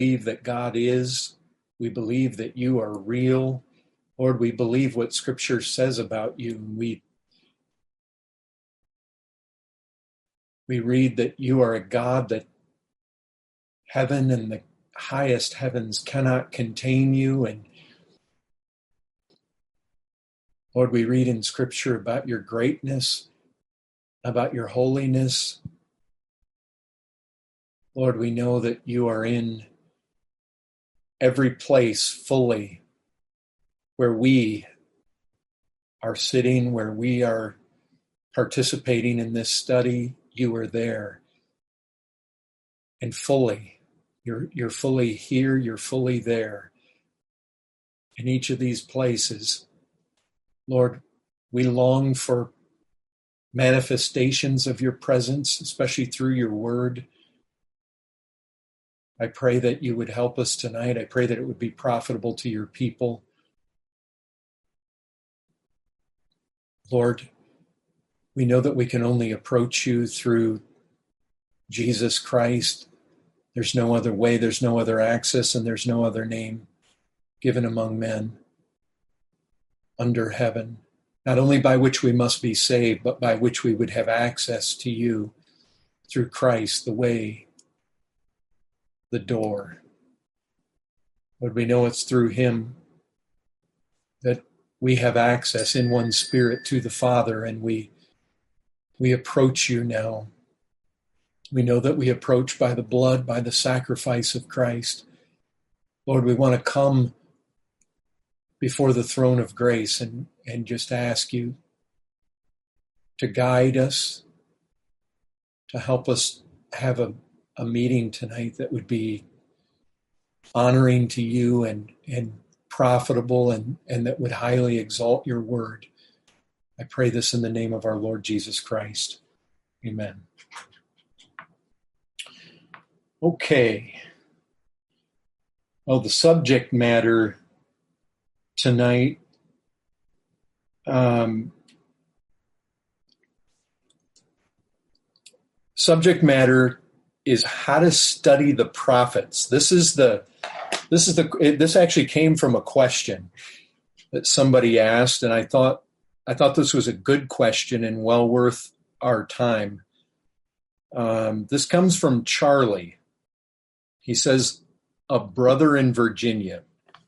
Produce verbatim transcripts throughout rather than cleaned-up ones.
believe that God is. We believe that you are real. Lord, we believe what Scripture says about you. We, we read that you are a God that heaven and the highest heavens cannot contain you. And Lord, we read in Scripture about your greatness, about your holiness. Lord, we know that you are in every place fully where we are sitting, where we are participating in this study. You are there. And fully, you're, you're fully here, you're fully there. In each of these places, Lord, we long for manifestations of your presence, especially through your word. I pray that you would help us tonight. I pray that it would be profitable to your people. Lord, we know that we can only approach you through Jesus Christ. There's no other way, there's no other access, and there's no other name given among men under heaven, not only by which we must be saved, but by which we would have access to you through Christ, the way, the door. Lord, we know it's through him that we have access in one spirit to the Father, and we we approach you now. We know that we approach by the blood, by the sacrifice of Christ. Lord, we want to come before the throne of grace and, and just ask you to guide us, to help us have a, a meeting tonight that would be honoring to you and, and profitable and, and that would highly exalt your word. I pray this in the name of our Lord Jesus Christ. Amen. Okay. Well, the subject matter tonight um, subject matter is how to study the prophets. This is the this is the it, this actually came from a question that somebody asked, and I thought I thought this was a good question and well worth our time. Um, this comes from Charlie. He says, "A brother in Virginia.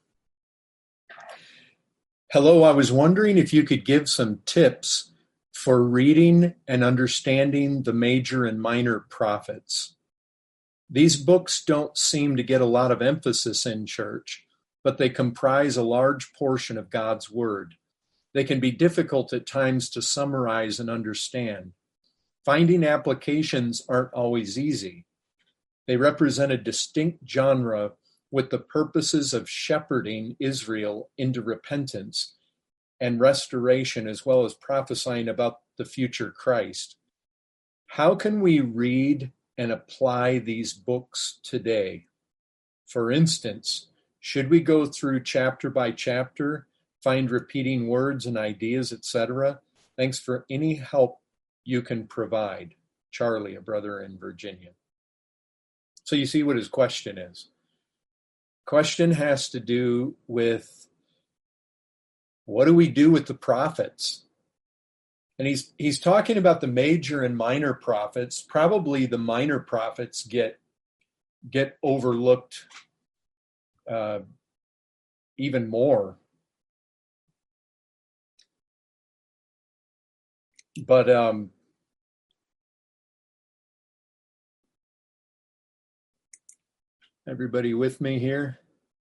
Hello, I was wondering if you could give some tips for reading and understanding the major and minor prophets. These books don't seem to get a lot of emphasis in church, but they comprise a large portion of God's Word. They can be difficult at times to summarize and understand. Finding applications aren't always easy. They represent a distinct genre with the purposes of shepherding Israel into repentance and restoration, as well as prophesying about the future Christ. How can we read and apply these books today? For instance, should we go through chapter by chapter, find repeating words and ideas, et cetera? Thanks for any help you can provide. Charlie, a brother in Virginia." So you see what his question is. Question has to do with what do we do with the prophets? And he's he's talking about the major and minor prophets. Probably the minor prophets get get overlooked uh, even more. But um, everybody with me here?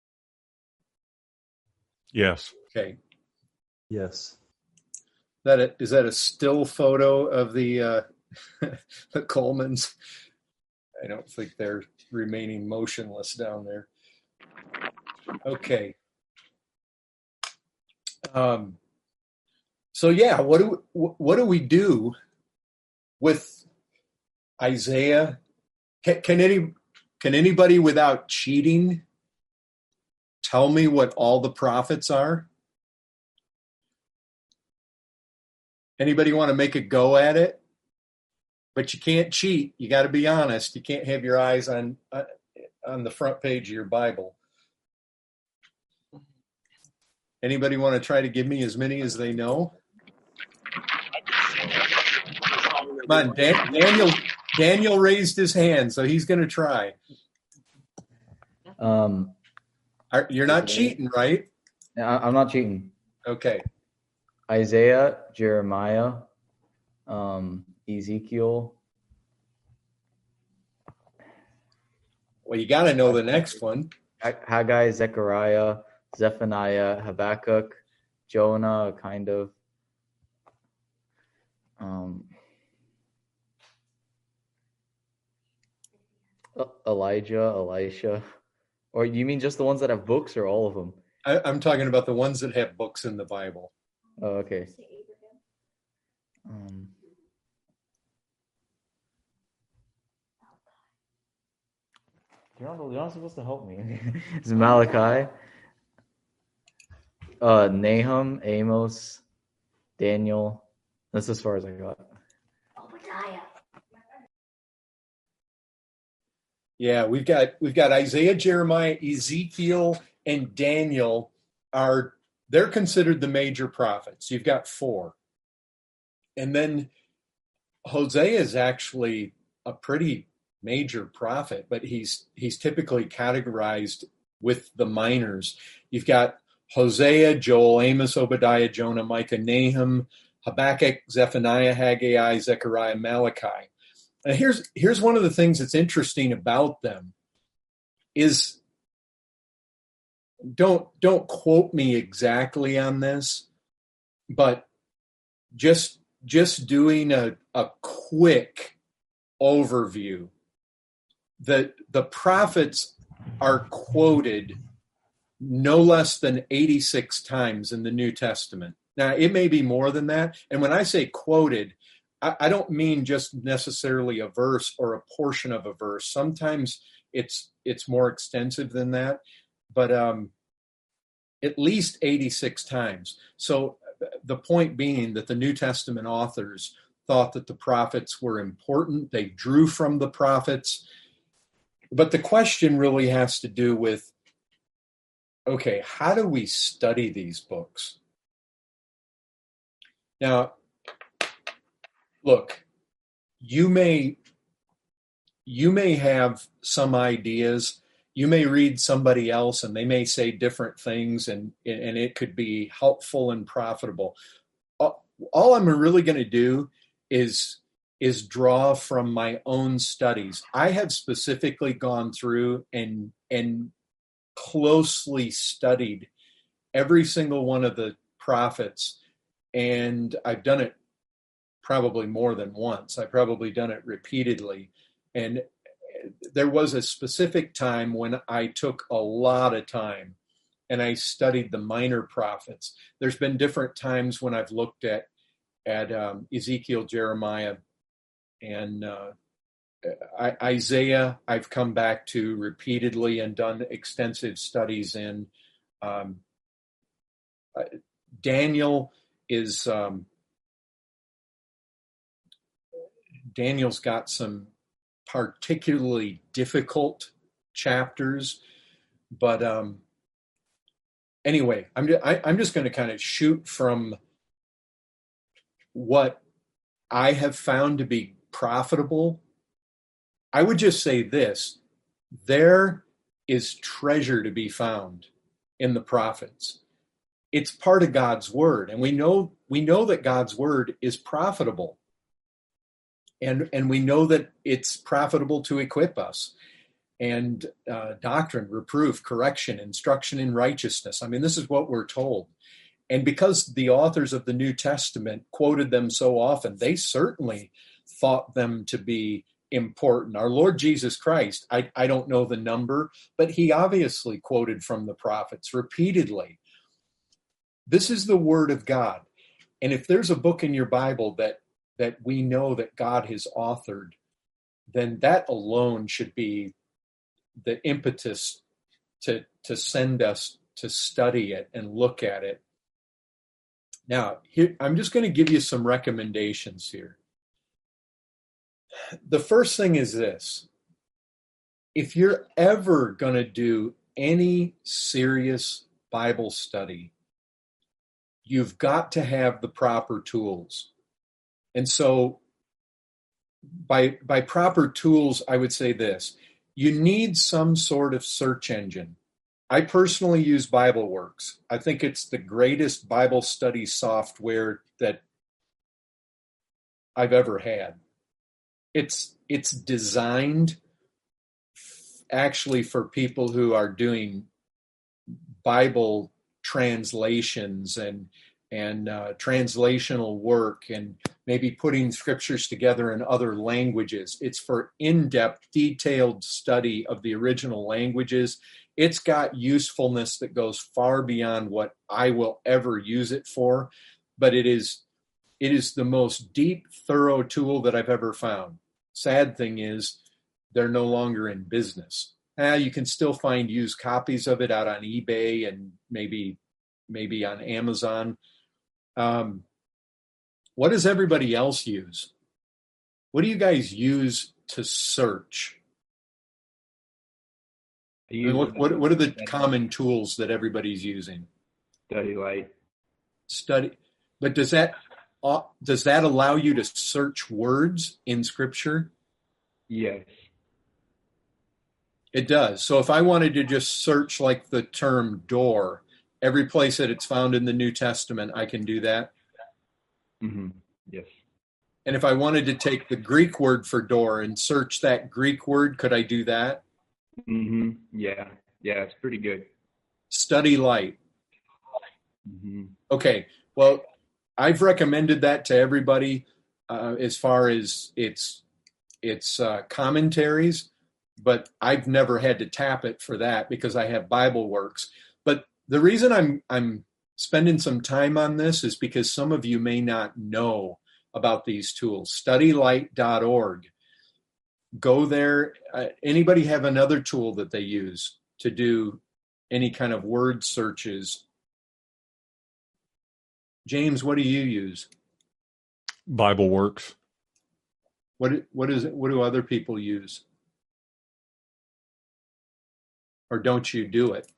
Yes. Okay. Yes. That a, is that a still photo of the uh, the Colemans? I don't think they're remaining motionless down there. Okay. Um. So yeah, what do what do we do with Isaiah? Can, can any can anybody without cheating tell me what all the prophets are? Anybody want to make a go at it? But you can't cheat. You got to be honest. You can't have your eyes on uh, on the front page of your Bible. Anybody want to try to give me as many as they know? Come on, Dan, Daniel. Daniel raised his hand, so he's going to try. Um, Are, you're not cheating, right? I, I'm not cheating. Okay. Isaiah, Jeremiah, um, Ezekiel. Well, you got to know the next one. Haggai, Zechariah, Zephaniah, Habakkuk, Jonah, kind of. Um, Elijah, Elisha. Or you mean just the ones that have books or all of them? I, I'm talking about the ones that have books in the Bible. Oh, okay. Um, you're, not, you're not supposed to help me. It's Malachi, uh, Nahum, Amos, Daniel. That's as far as I got. Obadiah. Yeah, we've got we've got Isaiah, Jeremiah, Ezekiel, and Daniel are they're considered the major prophets. You've got four. And then Hosea is actually a pretty major prophet, but he's he's typically categorized with the minors. You've got Hosea, Joel, Amos, Obadiah, Jonah, Micah, Nahum, Habakkuk, Zephaniah, Haggai, Zechariah, Malachi. And here's here's one of the things that's interesting about them is don't don't quote me exactly on this, but just just doing a, a quick overview. The the prophets are quoted no less than eighty-six times in the New Testament. Now, it may be more than that. And when I say quoted, I, I don't mean just necessarily a verse or a portion of a verse. Sometimes it's it's more extensive than that, but um, at least eighty-six times. So the point being that the New Testament authors thought that the prophets were important. They drew from the prophets. But the question really has to do with, okay, how do we study these books? Now, look, you may you may have some ideas. You may read somebody else and they may say different things, and, and it could be helpful and profitable. All I'm really going to do is, is draw from my own studies. I have specifically gone through and, and closely studied every single one of the prophets, and I've done it probably more than once. I've probably done it repeatedly. And there was a specific time when I took a lot of time and I studied the minor prophets. There's been different times when I've looked at at um, Ezekiel, Jeremiah, and uh, I, Isaiah. I've come back to repeatedly and done extensive studies in. Um, uh, Daniel is um, Daniel's got some particularly difficult chapters, but um, anyway, I'm just, I, I'm just going to kind of shoot from what I have found to be profitable. I would just say this: there is treasure to be found in the prophets. It's part of God's word, and we know we know that God's word is profitable. And and we know that it's profitable to equip us. And uh, doctrine, reproof, correction, instruction in righteousness. I mean, this is what we're told. And because the authors of the New Testament quoted them so often, they certainly thought them to be important. Our Lord Jesus Christ, I, I don't know the number, but he obviously quoted from the prophets repeatedly. This is the word of God. And if there's a book in your Bible that that we know that God has authored, then that alone should be the impetus to, to send us to study it and look at it. Now, here, I'm just going to give you some recommendations here. The first thing is this. if you're ever going to do any serious Bible study, you've got to have the proper tools. And so by by proper tools, I would say this. You need some sort of search engine. I personally use BibleWorks. I think it's the greatest Bible study software that I've ever had. It's it's designed actually for people who are doing Bible translations and and uh, translational work and maybe putting scriptures together in other languages. It's for in-depth, detailed study of the original languages. It's got usefulness that goes far beyond what I will ever use it for, but it is it is the most deep, thorough tool that I've ever found. Sad thing is, they're no longer in business. Uh, you can still find used copies of it out on eBay and maybe maybe on Amazon. Um, what does everybody else use? What do you guys use to search? I mean, what, what what are the common tools that everybody's using? Study Light. Study, but does that uh, does that allow you to search words in Scripture? Yes. It does. So if I wanted to just search like the term door, every place that it's found in the New Testament, I can do that. Mm-hmm. Yes. And if I wanted to take the Greek word for door and search that Greek word, could I do that? Mm-hmm. Yeah. Yeah, it's pretty good. Study Light. Mm-hmm. Okay. Well, I've recommended that to everybody uh, as far as its its uh, commentaries, but I've never had to tap it for that because I have BibleWorks. But the reason I'm I'm spending some time on this is because some of you may not know about these tools. study light dot org. Go there. Uh, anybody have another tool that they use to do any kind of word searches? James, what do you use? BibleWorks. What what is it? What do other people use? Or don't you do it?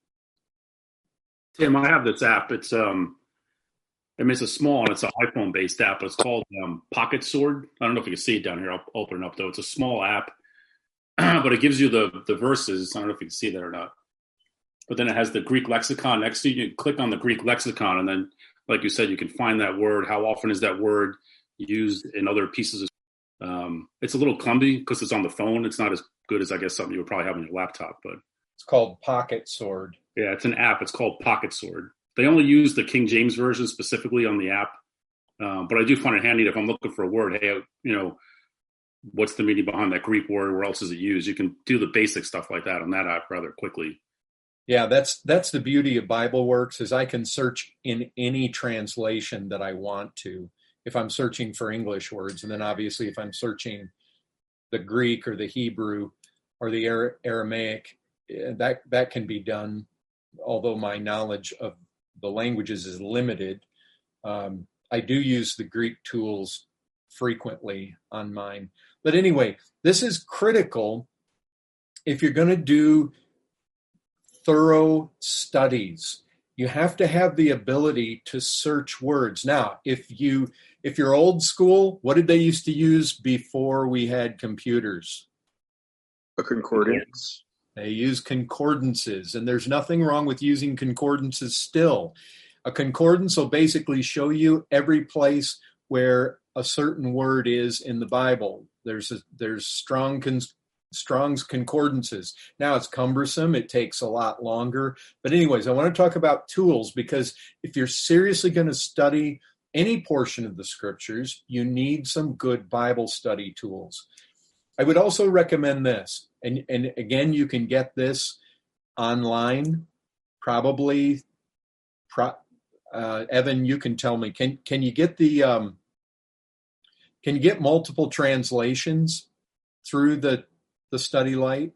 Tim, I have this app. It's um, I mean, it's a small and it's an iPhone-based app. But it's called um, Pocket Sword. I don't know if you can see it down here. I'll open it up though. It's a small app, but it gives you the the verses. I don't know if you can see that or not. But then it has the Greek lexicon next to you. You click on the Greek lexicon, and then, like you said, you can find that word. How often is that word used in other pieces of Um, it's a little clumsy because it's on the phone. It's not as good as, I guess, something you would probably have on your laptop. But it's called Pocket Sword. Yeah, it's an app. It's called Pocket Sword. They only use the King James Version specifically on the app. Um, but I do find it handy if I'm looking for a word. Hey, you know, what's the meaning behind that Greek word? Where else is it used? You can do the basic stuff like that on that app rather quickly. Yeah, that's that's the beauty of BibleWorks is I can search in any translation that I want to. If I'm searching for English words, and then obviously if I'm searching the Greek or the Hebrew or the Aramaic, that that can be done, although my knowledge of the languages is limited. Um, I do use the Greek tools frequently on mine. But anyway, this is critical if you're going to do thorough studies. You have to have the ability to search words. Now, if you if you're old school, what did they used to use before we had computers? A concordance. They use concordances, and there's nothing wrong with using concordances still. A concordance will basically show you every place where a certain word is in the Bible. There's a, there's strong cons- Strong's concordances. Now it's cumbersome. It takes a lot longer. But anyways, I want to talk about tools because if you're seriously going to study any portion of the scriptures, you need some good Bible study tools. I would also recommend this. And, and again, you can get this online, probably. Pro, uh, Evan, you can tell me, can, can you get the, um, can you get multiple translations through the the Study Light?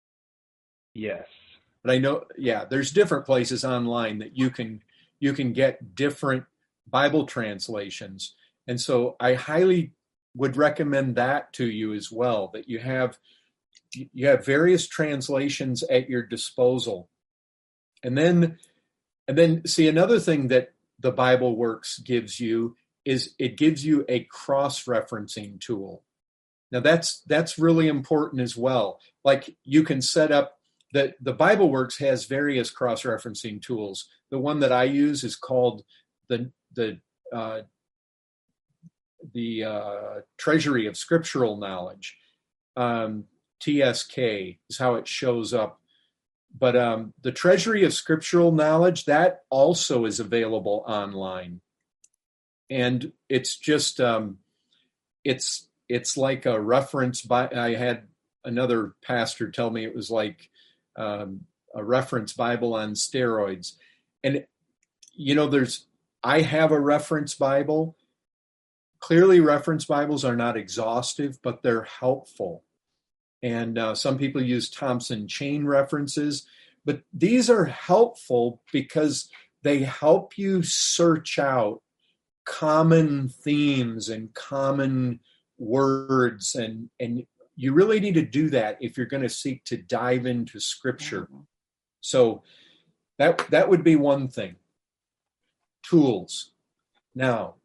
Yes. But I know, yeah, there's different places online that you can you can get different Bible translations. And so I highly would recommend that to you as well, that you have you have various translations at your disposal. And then, and then see, another thing that the Bible Works gives you is it gives you a cross-referencing tool. Now that's, that's really important as well. Like you can set up the, the Bible Works has various cross-referencing tools. The one that I use is called the, the, uh, the uh, Treasury of Scriptural Knowledge. Um, T S K is how it shows up. But um, the Treasury of Scriptural Knowledge, that also is available online. And it's just, um, it's it's like a reference. By, I had another pastor tell me it was like um, a reference Bible on steroids. And, you know, there's, I have a reference Bible. Clearly, reference Bibles are not exhaustive, but they're helpful. And uh, some people use Thompson chain references, but these are helpful because they help you search out common themes and common words. And, and you really need to do that if you're going to seek to dive into Scripture. So that, that would be one thing. Tools. Now,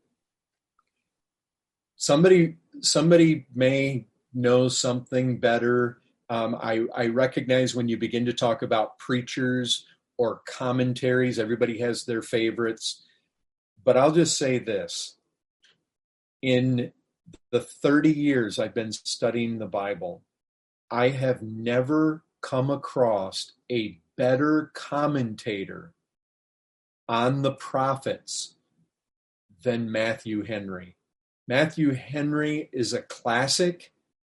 somebody, somebody may know something better. Um, I, I recognize when you begin to talk about preachers or commentaries, everybody has their favorites. But I'll just say this. In the thirty years I've been studying the Bible, I have never come across a better commentator on the prophets than Matthew Henry. Matthew Henry is a classic.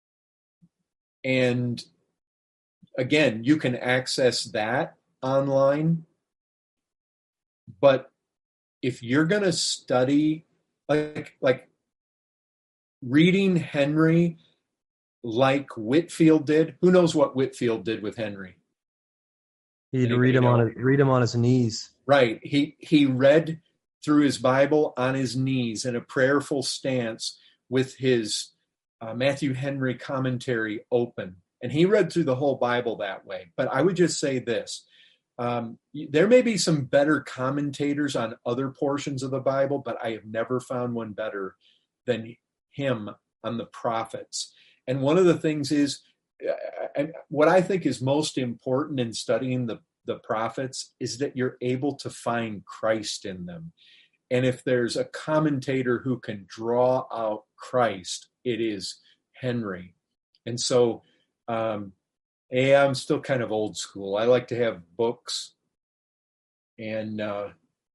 And again, you can access that online. But if you're going to study, like, like reading Henry like Whitefield did, who knows what Whitefield did with Henry? He'd Anybody read him know? on his, read him on his knees. Right. He he read through his Bible on his knees in a prayerful stance with his uh, Matthew Henry commentary open. And he read through the whole Bible that way. But I would just say this. Um, there may be some better commentators on other portions of the Bible, but I have never found one better than him on the prophets. And one of the things is, uh, what I think is most important in studying the, the prophets is that you're able to find Christ in them. And if there's a commentator who can draw out Christ, it is Henry. And so, um, yeah, I'm still kind of old school. I like to have books. And uh,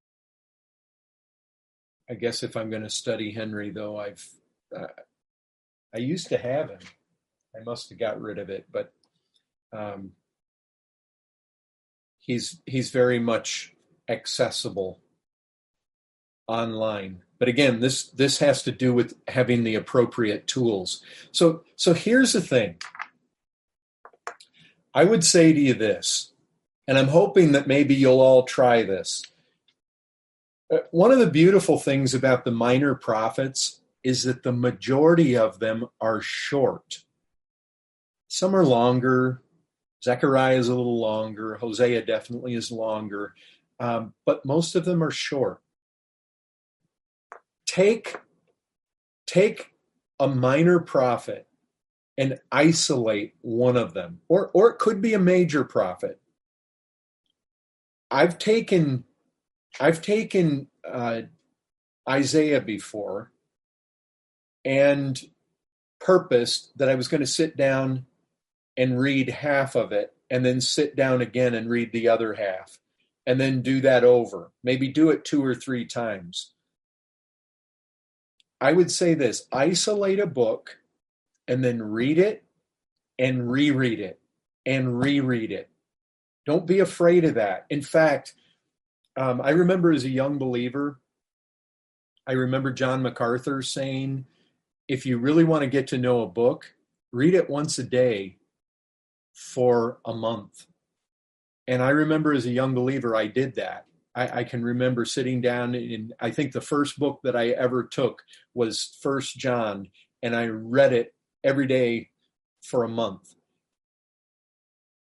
I guess if I'm going to study Henry, though, I've uh, I used to have him. I must have got rid of it, but um, he's he's very much accessible online. But again, this this has to do with having the appropriate tools. So so here's the thing. I would say to you this, and I'm hoping that maybe you'll all try this. One of the beautiful things about the minor prophets is that the majority of them are short. Some are longer. Zechariah is a little longer. Hosea definitely is longer. Um, but most of them are short. Take, take a minor prophet and isolate one of them, or or it could be a major prophet. I've taken, I've taken uh, Isaiah before, and purposed that I was going to sit down and read half of it, and then sit down again and read the other half, and then do that over. Maybe do it two or three times. I would say this: isolate a book, and then read it and reread it and reread it. Don't be afraid of that. In fact, um, I remember as a young believer, I remember John MacArthur saying, if you really want to get to know a book, read it once a day for a month. And I remember as a young believer, I did that. I, I can remember sitting down, and I think the first book that I ever took was First John, and I read it every day for a month.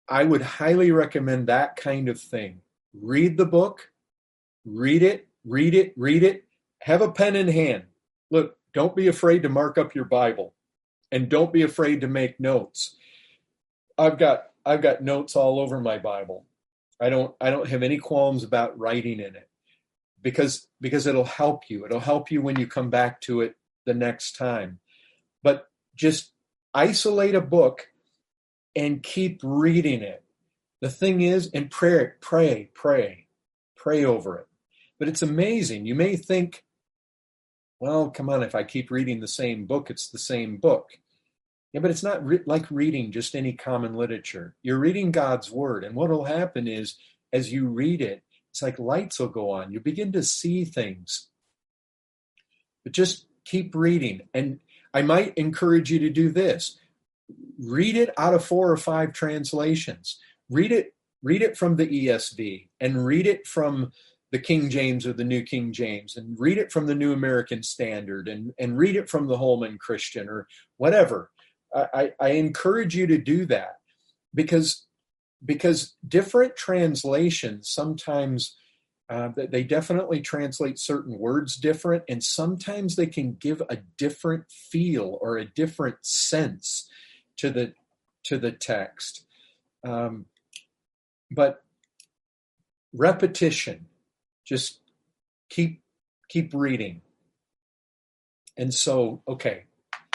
I would highly recommend that kind of thing. Read the book, read it, read it, read it. Have a pen in hand. Look, don't be afraid to mark up your Bible, and don't be afraid to make notes. I've got I've got notes all over my Bible. I don't I don't have any qualms about writing in it because because it'll help you. It'll help you when you come back to it the next time. But just isolate a book and keep reading it. The thing is, and pray, pray, pray, pray over it. But it's amazing. You may think, well, come on, if I keep reading the same book, it's the same book. Yeah, but it's not re- like reading just any common literature. You're reading God's word. And what will happen is, as you read it, it's like lights will go on. You begin to see things. But just keep reading. And I might encourage you to do this. Read it out of four or five translations. Read it, read it from the E S V, and read it from the King James or the New King James, and read it from the New American Standard, and, and read it from the Holman Christian or whatever. I, I encourage you to do that because, because different translations sometimes uh, they definitely translate certain words different, and sometimes they can give a different feel or a different sense to the to the text. Um, but repetition, just keep keep reading. And so, okay.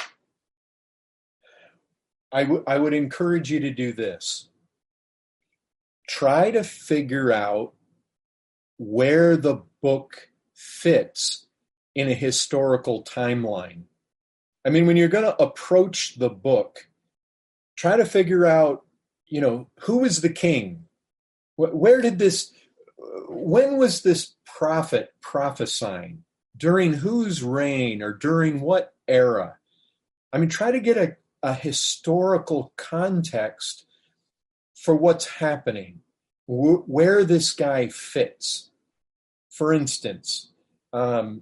I, w- I would encourage you to do this. Try to figure out where the book fits in a historical timeline. I mean, when you're going to approach the book, try to figure out, you know, who is the king? Where did this, when was this prophet prophesying? During whose reign or during what era? I mean, try to get a a historical context for what's happening, wh- where this guy fits. For instance, um,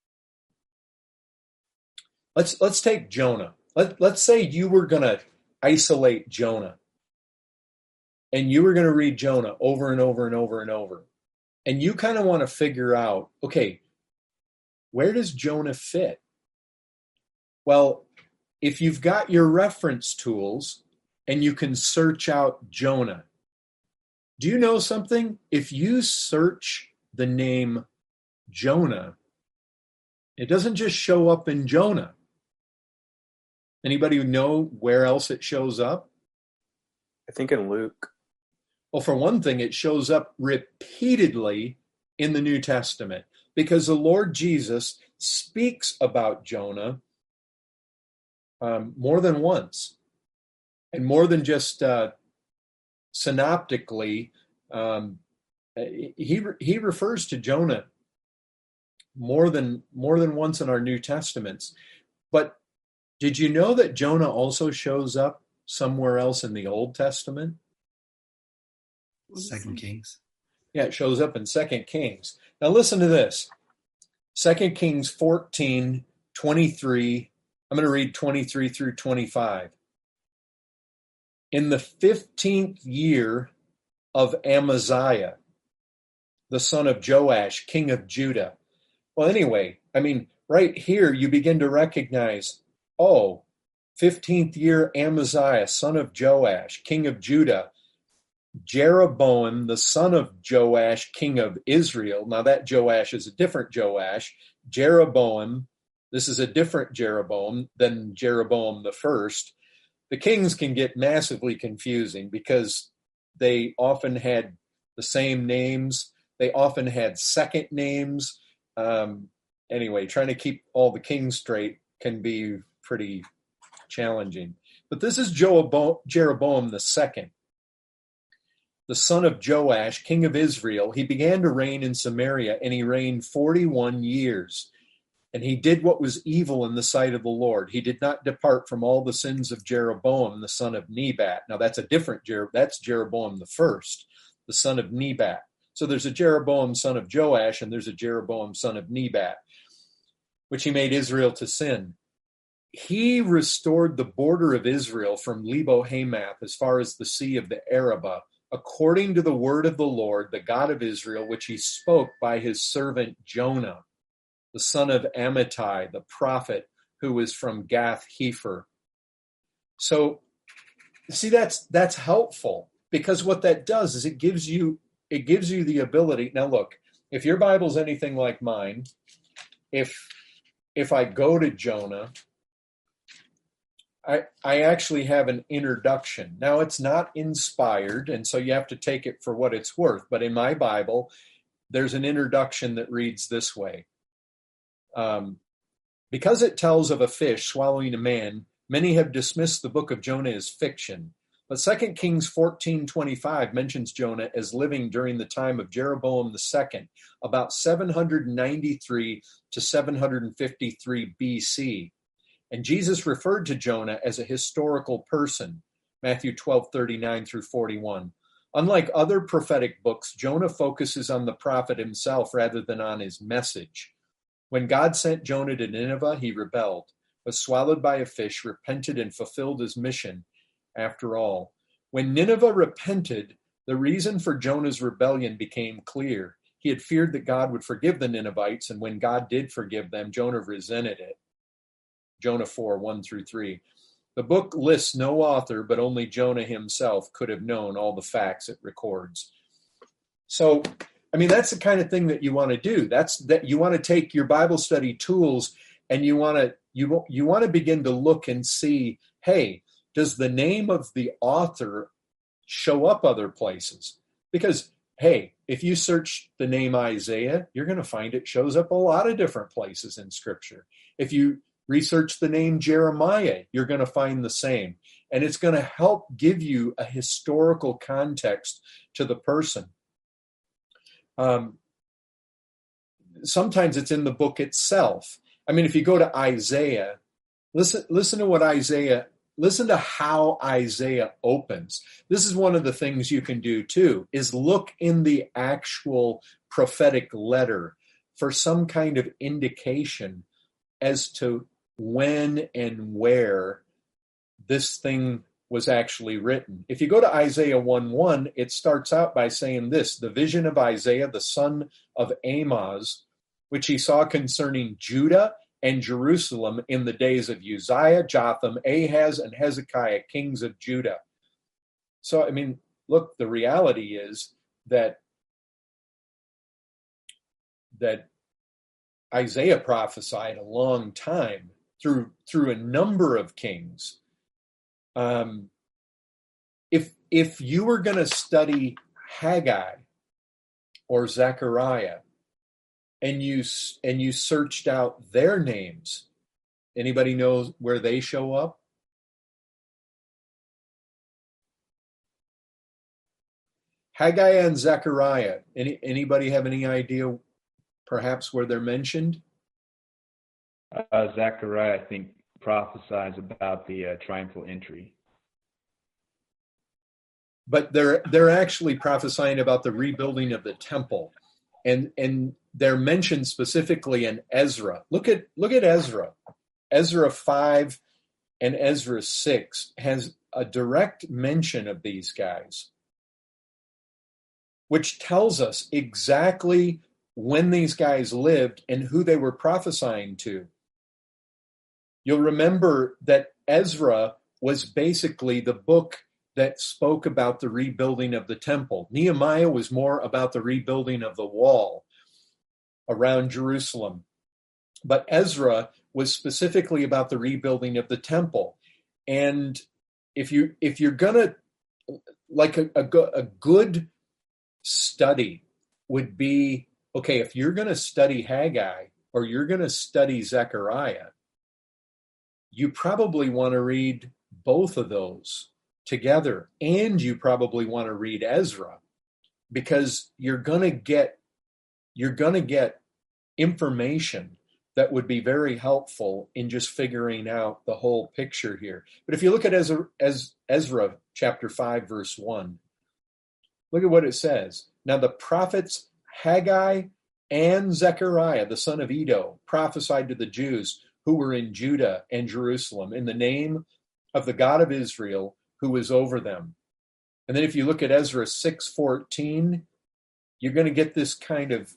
let's let's take Jonah. Let, let's say you were going to isolate Jonah, and you were going to read Jonah over and over and over and over, and you kind of want to figure out, okay, where does Jonah fit? Well, if you've got your reference tools and you can search out Jonah, do you know something? If you search the name Jonah, it doesn't just show up in Jonah. Anybody know where else it shows up? I think in Luke. Well, for one thing, it shows up repeatedly in the New Testament because the Lord Jesus speaks about Jonah Um, more than once, and more than just uh, synoptically. Um, he he refers to Jonah more than more than once in our New Testaments. But did you know that Jonah also shows up somewhere else in the Old Testament? Second Kings. Yeah, it shows up in Second Kings. Now listen to this. Second Kings fourteen twenty-three. I'm going to read twenty-three through twenty-five. In the fifteenth year of Amaziah, the son of Joash, king of Judah. Well, anyway, I mean, right here you begin to recognize, oh, fifteenth year Amaziah, son of Joash, king of Judah. Jeroboam, the son of Joash, king of Israel. Now that Joash is a different Joash. Jeroboam, this is a different Jeroboam than Jeroboam the first. The kings can get massively confusing because they often had the same names. They often had second names. Um, anyway, trying to keep all the kings straight can be pretty challenging. But this is Jeroboam, Jeroboam the second, the son of Joash, king of Israel. He began to reign in Samaria, and he reigned forty-one years. And he did what was evil in the sight of the Lord. He did not depart from all the sins of Jeroboam, the son of Nebat. Now that's a different, Jer- that's Jeroboam the first, the son of Nebat. So there's a Jeroboam son of Joash, and there's a Jeroboam son of Nebat, which he made Israel to sin. he restored the border of Israel from Lebo Hamath as far as the sea of the Arabah, according to the word of the Lord, the God of Israel, which he spoke by his servant Jonah, the son of Amittai, the prophet, who was from Gath Hepher. So, see, that's that's helpful, because what that does is it gives you it gives you the ability. Now, look, if your Bible's anything like mine, if if I go to Jonah, I I actually have an introduction. Now, it's not inspired, and so you have to take it for what it's worth. But in my Bible, there's an introduction that reads this way. Um, because it tells of a fish swallowing a man, many have dismissed the book of Jonah as fiction. But Second Kings fourteen twenty-five mentions Jonah as living during the time of Jeroboam the Second, about seven hundred ninety-three to seven hundred fifty-three B C. And Jesus referred to Jonah as a historical person, Matthew twelve thirty-nine through forty-one. Unlike other prophetic books, Jonah focuses on the prophet himself rather than on his message. When God sent Jonah to Nineveh, he rebelled, was swallowed by a fish, repented, and fulfilled his mission. After all, when Nineveh repented, the reason for Jonah's rebellion became clear. He had feared that God would forgive the Ninevites, and when God did forgive them, Jonah resented it. Jonah four, one through three. The book lists no author, but only Jonah himself could have known all the facts it records. So, I mean, that's the kind of thing that you want to do. That's that you want to take your Bible study tools and you want to you you want to begin to look and see, hey, does the name of the author show up other places? Because, hey, if you search the name Isaiah, you're going to find it shows up a lot of different places in Scripture. If you research the name Jeremiah, you're going to find the same. And it's going to help give you a historical context to the person. Um, sometimes it's in the book itself. I mean, if you go to Isaiah, listen, listen to what Isaiah Listen to how Isaiah opens. This is one of the things you can do too, is look in the actual prophetic letter for some kind of indication as to when and where this thing was actually written. If you go to Isaiah one one, it starts out by saying this, the vision of Isaiah, the son of Amoz, which he saw concerning Judah and Jerusalem in the days of Uzziah, Jotham, Ahaz, and Hezekiah, kings of Judah. So, I mean, look, the reality is that, that Isaiah prophesied a long time through, through a number of kings. Um, if, if you were going to study Haggai or Zechariah, and you and you searched out their names, anybody knows where they show up? Haggai and Zechariah. Any anybody have any idea, perhaps, where they're mentioned? Uh, Zechariah, I think, prophesies about the uh, triumphal entry. But they're they're actually prophesying about the rebuilding of the temple. And and they're mentioned specifically in Ezra. Look at look at Ezra. Ezra five and Ezra six has a direct mention of these guys, which tells us exactly when these guys lived and who they were prophesying to. You'll remember that Ezra was basically the book that spoke about the rebuilding of the temple. Nehemiah was more about the rebuilding of the wall around Jerusalem. But Ezra was specifically about the rebuilding of the temple. And if you if you're gonna, like a, a, a good study would be, okay, if you're gonna study Haggai or you're gonna study Zechariah, you probably want to read both of those together, and you probably want to read Ezra, because you're going to get you're going to get information that would be very helpful in just figuring out the whole picture here. But if you look at Ezra, Ezra chapter five, verse one, look at what it says. Now the prophets Haggai and Zechariah, the son of Iddo, prophesied to the Jews who were in Judah and Jerusalem in the name of the God of Israel who is over them. And then if you look at Ezra six fourteen, you're going to get this kind of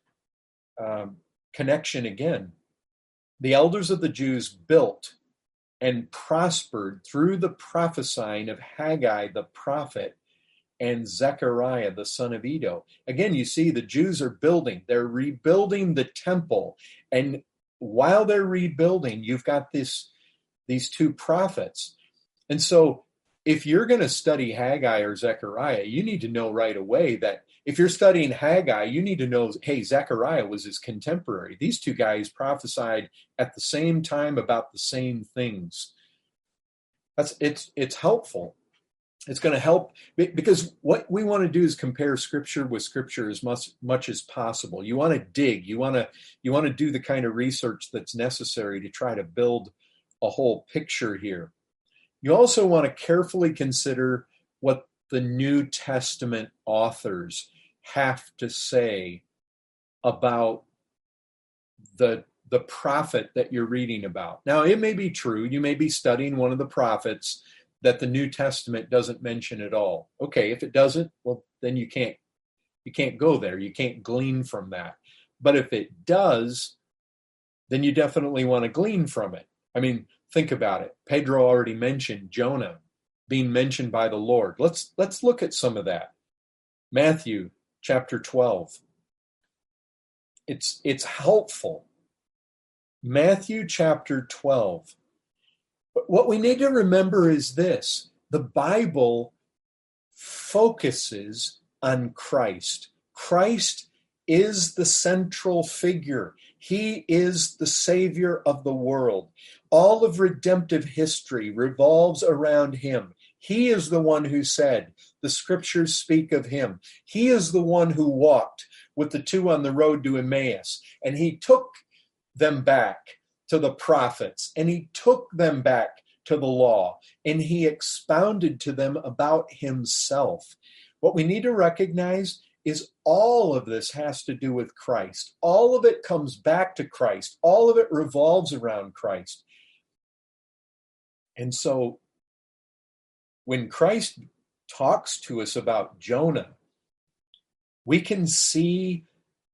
um, connection again. The elders of the Jews built and prospered through the prophesying of Haggai the prophet and Zechariah the son of Iddo. Again, you see the Jews are building. They're rebuilding the temple. And while they're rebuilding, you've got this these two prophets. And so if you're going to study Haggai or Zechariah, you need to know right away that if you're studying Haggai, you need to know, hey, Zechariah was his contemporary. These two guys prophesied at the same time about the same things. That's it's it's helpful. It's going to help because what we want to do is compare Scripture with Scripture as much much as possible. You want to dig. You want to you want to do the kind of research that's necessary to try to build a whole picture here. You also want to carefully consider what the New Testament authors have to say about the, the prophet that you're reading about. Now, it may be true. You may be studying one of the prophets that the New Testament doesn't mention at all. Okay, if it doesn't, well, then you can't you can't go there. You can't glean from that. But if it does, then you definitely want to glean from it. I mean, think about it. Pedro already mentioned Jonah being mentioned by the Lord. Let's let's look at some of that. Matthew chapter twelve. It's it's helpful. Matthew chapter twelve. But what we need to remember is this. The Bible focuses on Christ. Christ is the central figure. He is the Savior of the world. All of redemptive history revolves around him. He is the one who said, the Scriptures speak of him. He is the one who walked with the two on the road to Emmaus, and he took them back to the prophets, and he took them back to the law, and he expounded to them about himself. What we need to recognize is all of this has to do with Christ. All of it comes back to Christ. All of it revolves around Christ. And so when Christ talks to us about Jonah, we can see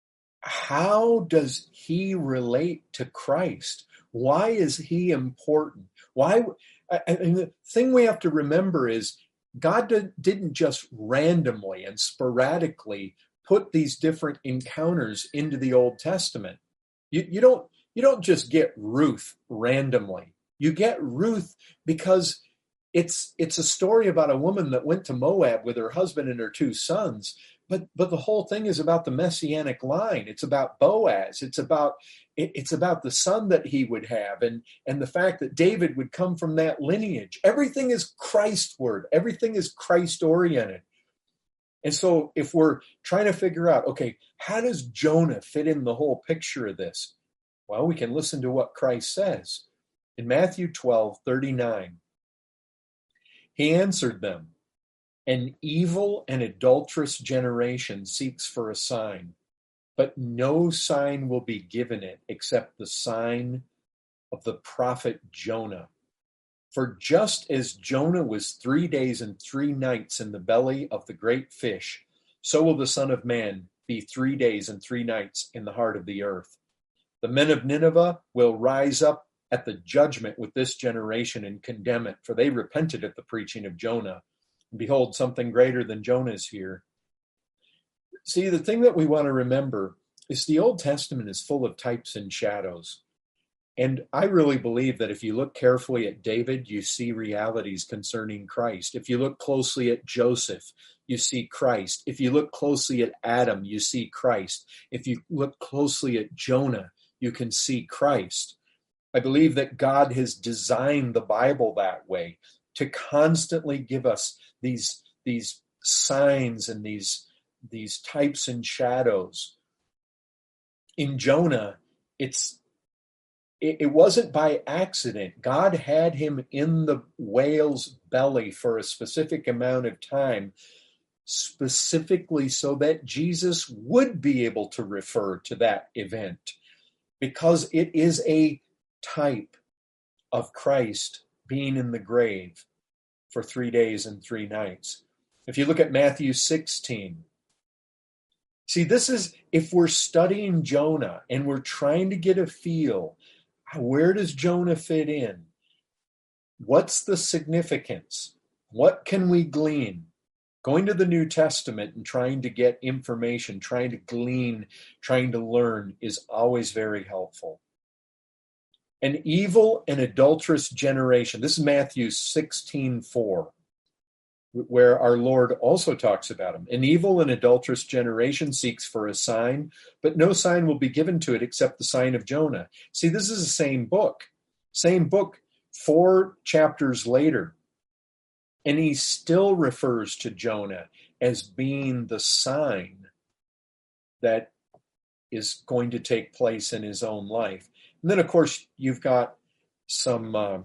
how does he relate to Christ? Why is he important? Why? And the thing we have to remember is God didn't just randomly and sporadically put these different encounters into the Old Testament. You, you don't you don't just get Ruth randomly. You get Ruth because it's it's a story about a woman that went to Moab with her husband and her two sons. But but the whole thing is about the messianic line. It's about Boaz. It's about it, it's about the son that he would have, and and the fact that David would come from that lineage. Everything is Christward. Everything is Christ oriented. And so if we're trying to figure out, okay, how does Jonah fit in the whole picture of this? Well, we can listen to what Christ says in Matthew twelve thirty-nine. He answered them, an evil and adulterous generation seeks for a sign, but no sign will be given it except the sign of the prophet Jonah. For just as Jonah was three days and three nights in the belly of the great fish, so will the Son of Man be three days and three nights in the heart of the earth. The men of Nineveh will rise up at the judgment with this generation and condemn it, for they repented at the preaching of Jonah. And behold, something greater than Jonah is here. See, the thing that we want to remember is the Old Testament is full of types and shadows. And I really believe that if you look carefully at David, you see realities concerning Christ. If you look closely at Joseph, you see Christ. If you look closely at Adam, you see Christ. If you look closely at Jonah, you can see Christ. I believe that God has designed the Bible that way, to constantly give us these, these signs and these, these types and shadows. In Jonah, it's it, it wasn't by accident. God had him in the whale's belly for a specific amount of time, specifically so that Jesus would be able to refer to that event, because it is a type of Christ being in the grave for three days and three nights. If you look at Matthew sixteen, see, this is, if we're studying Jonah and we're trying to get a feel, where does Jonah fit in? What's the significance? What can we glean? Going to the New Testament and trying to get information, trying to glean, trying to learn is always very helpful. An evil and adulterous generation. This is Matthew sixteen four, where our Lord also talks about him. An evil and adulterous generation seeks for a sign, but no sign will be given to it except the sign of Jonah. See, this is the same book. Same book, four chapters later. And he still refers to Jonah as being the sign that is going to take place in his own life. And then, of course, you've got some, uh,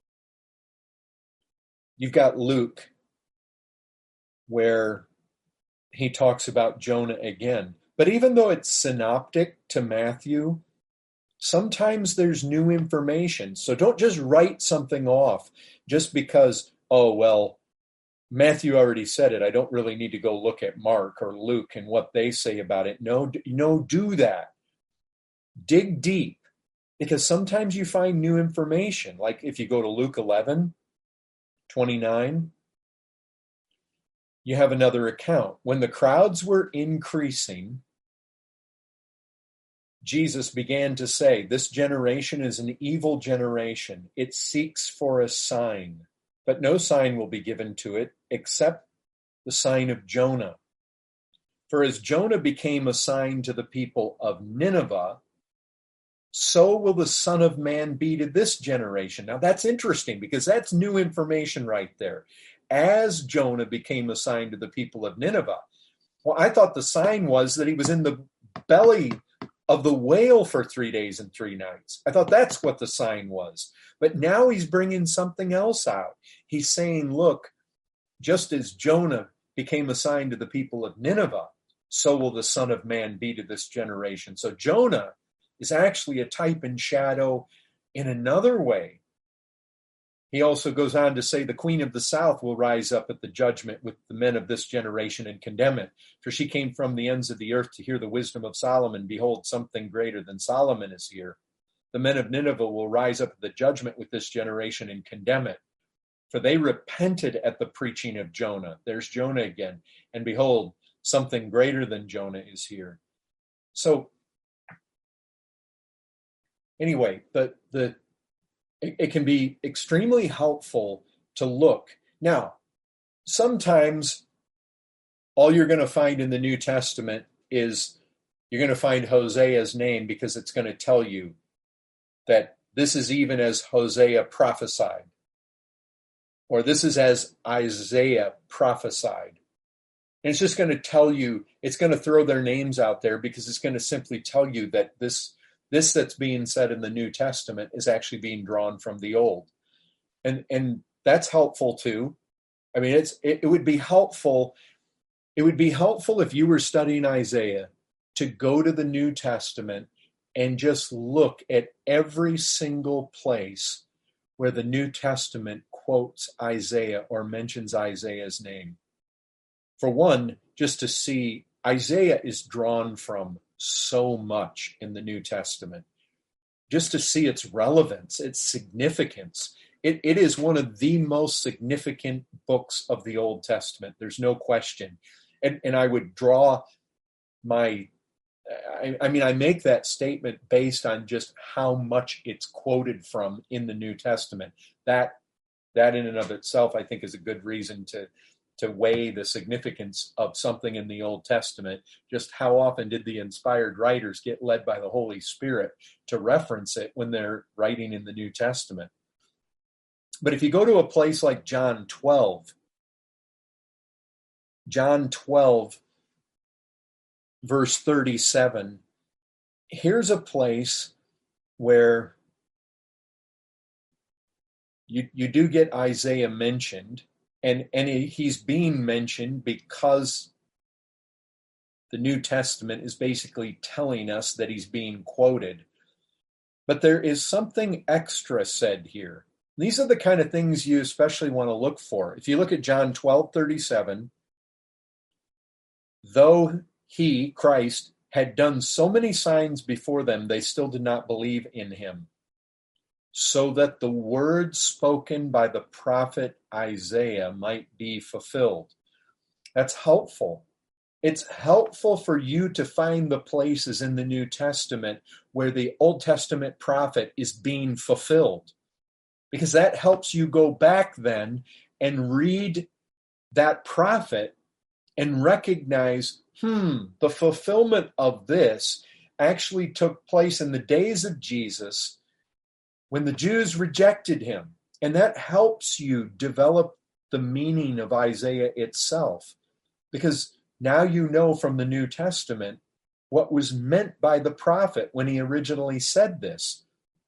you've got Luke, where he talks about Jonah again. But even though it's synoptic to Matthew, sometimes there's new information. So don't just write something off just because, oh, well, Matthew already said it. I don't really need to go look at Mark or Luke and what they say about it. No, no, do that. Dig deep, because sometimes you find new information. Like if you go to Luke eleven twenty-nine, you have another account. When the crowds were increasing, Jesus began to say, this generation is an evil generation. It seeks for a sign, but no sign will be given to it except the sign of Jonah. For as Jonah became a sign to the people of Nineveh, so will the Son of Man be to this generation. Now that's interesting because that's new information right there. As Jonah became a sign to the people of Nineveh. Well, I thought the sign was that he was in the belly of the whale for three days and three nights. I thought that's what the sign was. But now he's bringing something else out. He's saying, look, just as Jonah became a sign to the people of Nineveh, so will the Son of Man be to this generation. So Jonah is actually a type and shadow in another way. He also goes on to say the Queen of the South will rise up at the judgment with the men of this generation and condemn it. For she came from the ends of the earth to hear the wisdom of Solomon. Behold, something greater than Solomon is here. The men of Nineveh will rise up at the judgment with this generation and condemn it. For they repented at the preaching of Jonah. There's Jonah again. And behold, something greater than Jonah is here. So anyway, the the it, it can be extremely helpful to look. Now, sometimes all you're going to find in the New Testament is you're going to find Hosea's name because it's going to tell you that this is even as Hosea prophesied, or this is as Isaiah prophesied. And it's just going to tell you, it's going to throw their names out there because it's going to simply tell you that this This that's being said in the New Testament is actually being drawn from the Old. And and that's helpful too. I mean, it's it, it would be helpful. It would be helpful if you were studying Isaiah to go to the New Testament and just look at every single place where the New Testament quotes Isaiah or mentions Isaiah's name. For one, just to see Isaiah is drawn from so much in the New Testament, just to see its relevance, its significance. It, it is one of the most significant books of the Old Testament. There's no question. And, and I would draw my, I, I mean, I make that statement based on just how much it's quoted from in the New Testament. That, that in and of itself, I think, is a good reason to to weigh the significance of something in the Old Testament. Just how often did the inspired writers get led by the Holy Spirit to reference it when they're writing in the New Testament? But if you go to a place like John twelve, John twelve, verse thirty-seven, here's a place where you, you do get Isaiah mentioned. And, and he's being mentioned because the New Testament is basically telling us that he's being quoted. But there is something extra said here. These are the kind of things you especially want to look for. If you look at John twelve thirty-seven, though he, Christ, had done so many signs before them, they still did not believe in him. So that the words spoken by the prophet Isaiah might be fulfilled. That's helpful. It's helpful for you to find the places in the New Testament where the Old Testament prophet is being fulfilled, because that helps you go back then and read that prophet and recognize, hmm, the fulfillment of this actually took place in the days of Jesus when the Jews rejected him. And that helps you develop the meaning of Isaiah itself, because now you know from the New Testament what was meant by the prophet when he originally said this.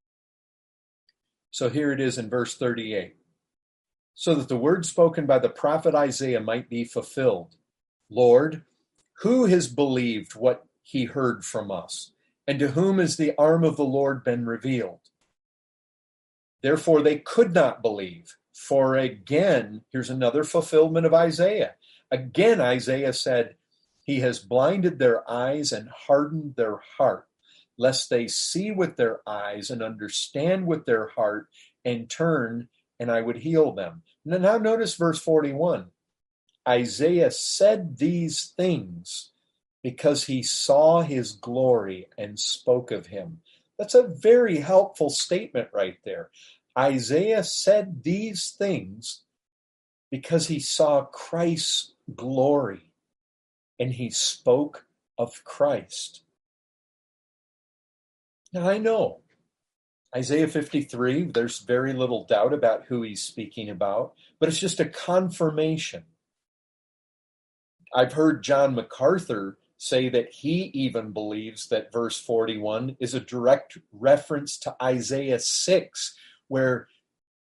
So here it is in verse thirty-eight. So that the word spoken by the prophet Isaiah might be fulfilled. Lord, who has believed what he heard from us? And to whom has the arm of the Lord been revealed? Therefore they could not believe. For again, here's another fulfillment of Isaiah. Again, Isaiah said, he has blinded their eyes and hardened their heart, lest they see with their eyes and understand with their heart and turn, and I would heal them. Now notice verse forty-one. Isaiah said these things because he saw his glory and spoke of him. That's a very helpful statement right there. Isaiah said these things because he saw Christ's glory and he spoke of Christ. Now I know Isaiah fifty-three, there's very little doubt about who he's speaking about, but it's just a confirmation. I've heard John MacArthur say that he even believes that verse forty-one is a direct reference to Isaiah six, where,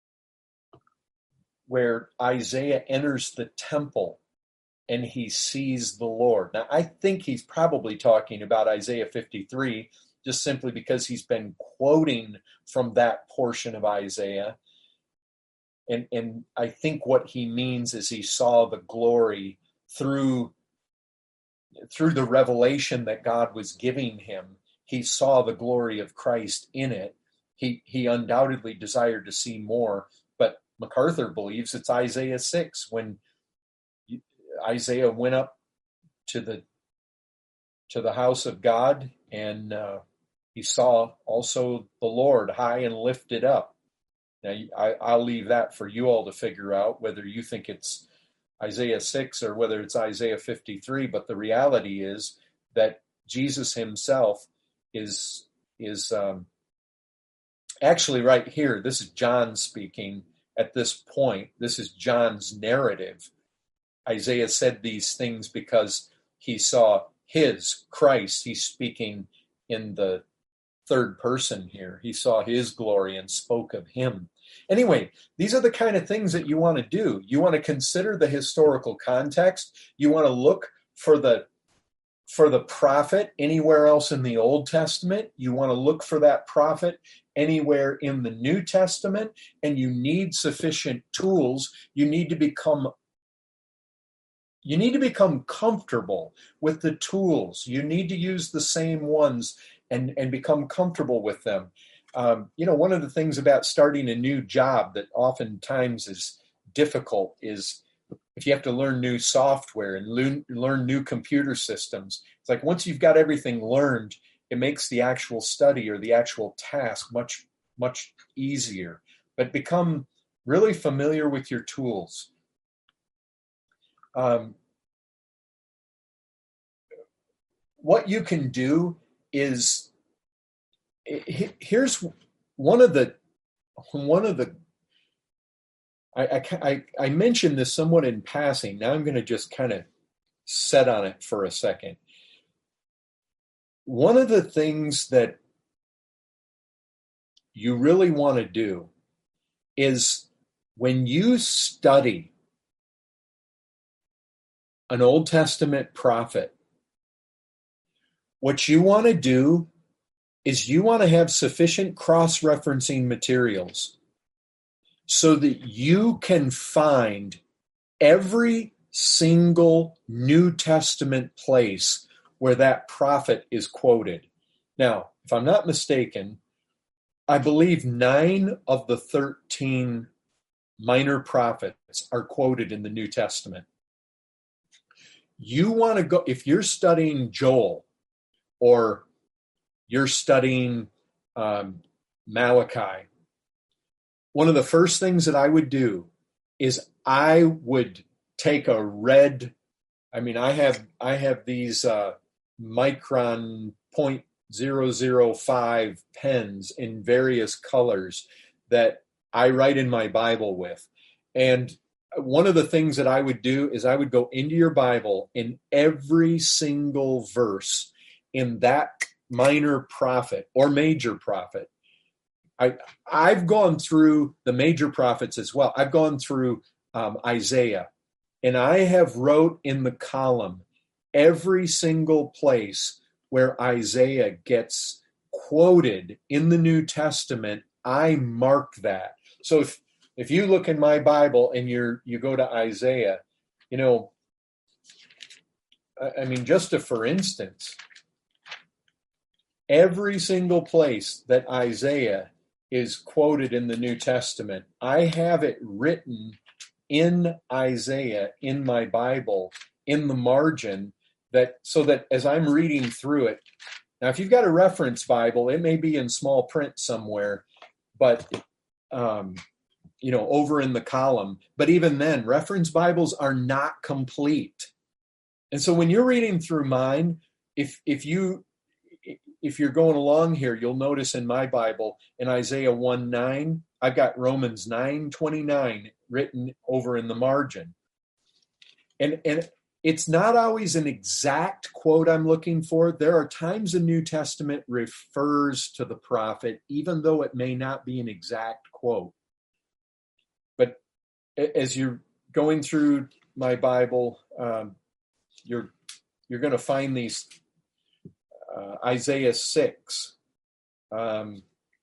where Isaiah enters the temple and he sees the Lord. Now, I think he's probably talking about Isaiah fifty-three, just simply because he's been quoting from that portion of Isaiah. And, and I think what he means is he saw the glory through, through the revelation that God was giving him. He saw the glory of Christ in it. He, he undoubtedly desired to see more, but MacArthur believes it's Isaiah six, when Isaiah went up to the to the house of God, and uh, he saw also the Lord high and lifted up. Now, I, I'll leave that for you all to figure out, whether you think it's Isaiah six or whether it's Isaiah fifty-three. But the reality is that Jesus himself is is um, actually right here. This is John speaking at this point. This is John's narrative. Isaiah said these things because he saw his Christ. He's speaking in the third person here. He saw his glory and spoke of him. Anyway, these are the kind of things that you want to do. You want to consider the historical context. You want to look for the for the prophet anywhere else in the Old Testament. You want to look for that prophet anywhere in the New Testament, and you need sufficient tools. You need to become You need to become comfortable with the tools. You need to use the same ones and, and become comfortable with them. Um, you know, one of the things about starting a new job that oftentimes is difficult is if you have to learn new software and learn, learn new computer systems. It's like once you've got everything learned, it makes the actual study or the actual task much, much easier. But become really familiar with your tools. Um, what you can do is, here's one of the, one of the, I, I, I mentioned this somewhat in passing. Now I'm going to just kind of set on it for a second. One of the things that you really want to do is when you study an Old Testament prophet, what you want to do is you want to have sufficient cross-referencing materials so that you can find every single New Testament place where that prophet is quoted. Now, if I'm not mistaken, I believe nine of the thirteen minor prophets are quoted in the New Testament. You want to go, if you're studying Joel or you're studying um, Malachi, one of the first things that I would do is I would take a red, I mean, I have I have these uh, Micron point zero zero five pens in various colors that I write in my Bible with. And one of the things that I would do is I would go into your Bible in every single verse in that minor prophet or major prophet. I, I've gone through the major prophets as well. I've gone through um, Isaiah, and I have wrote in the column every single place where Isaiah gets quoted in the New Testament. I mark that. So if if you look in my Bible and you're you go to Isaiah, you know, I, I mean, just to, for instance, every single place that Isaiah is quoted in the New Testament, I have it written in Isaiah in my Bible in the margin, that so that as I'm reading through it, now if you've got a reference Bible, it may be in small print somewhere, but um, you know, over in the column. But even then, reference Bibles are not complete. And so when you're reading through mine, if if you if you're going along here, you'll notice in my Bible in Isaiah one nine, I've got Romans nine twenty-nine written over in the margin. And and it's not always an exact quote I'm looking for. There are times the New Testament refers to the prophet, even though it may not be an exact quote. But as you're going through my Bible, um, you're you're going to find these uh, Isaiah six. Um,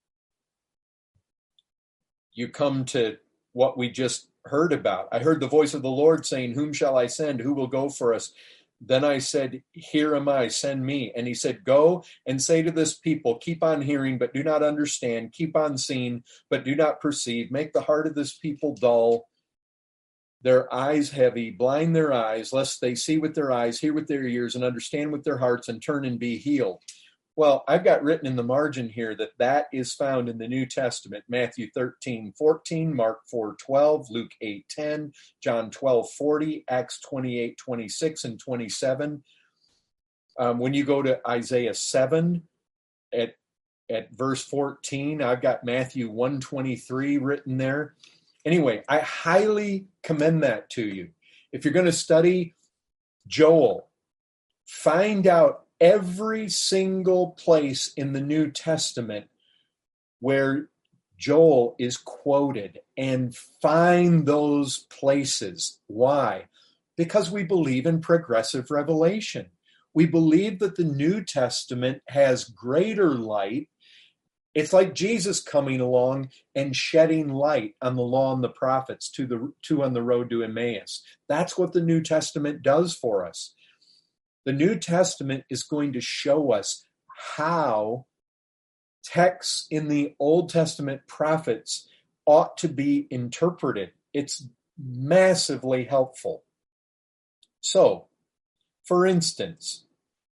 you come to what we just heard about. I heard the voice of the Lord saying, "Whom shall I send? Who will go for us?" Then I said, "Here am I, send me." And he said, "Go and say to this people, keep on hearing, but do not understand. Keep on seeing, but do not perceive. Make the heart of this people dull, their eyes heavy, blind their eyes, lest they see with their eyes, hear with their ears, and understand with their hearts, and turn and be healed." Well, I've got written in the margin here that that is found in the New Testament, Matthew thirteen fourteen, Mark four twelve, Luke eight ten, John twelve forty, Acts twenty-eight twenty-six and twenty-seven. Um, when you go to Isaiah seven, at, at verse fourteen, I've got Matthew one twenty-three written there. Anyway, I highly commend that to you. If you're going to study Joel, find out every single place in the New Testament where Joel is quoted and find those places. Why? Because we believe in progressive revelation. We believe that the New Testament has greater light. It's like Jesus coming along and shedding light on the law and the prophets to the two on the road to Emmaus. That's what the New Testament does for us. The New Testament is going to show us how texts in the Old Testament prophets ought to be interpreted. It's massively helpful. So, for instance,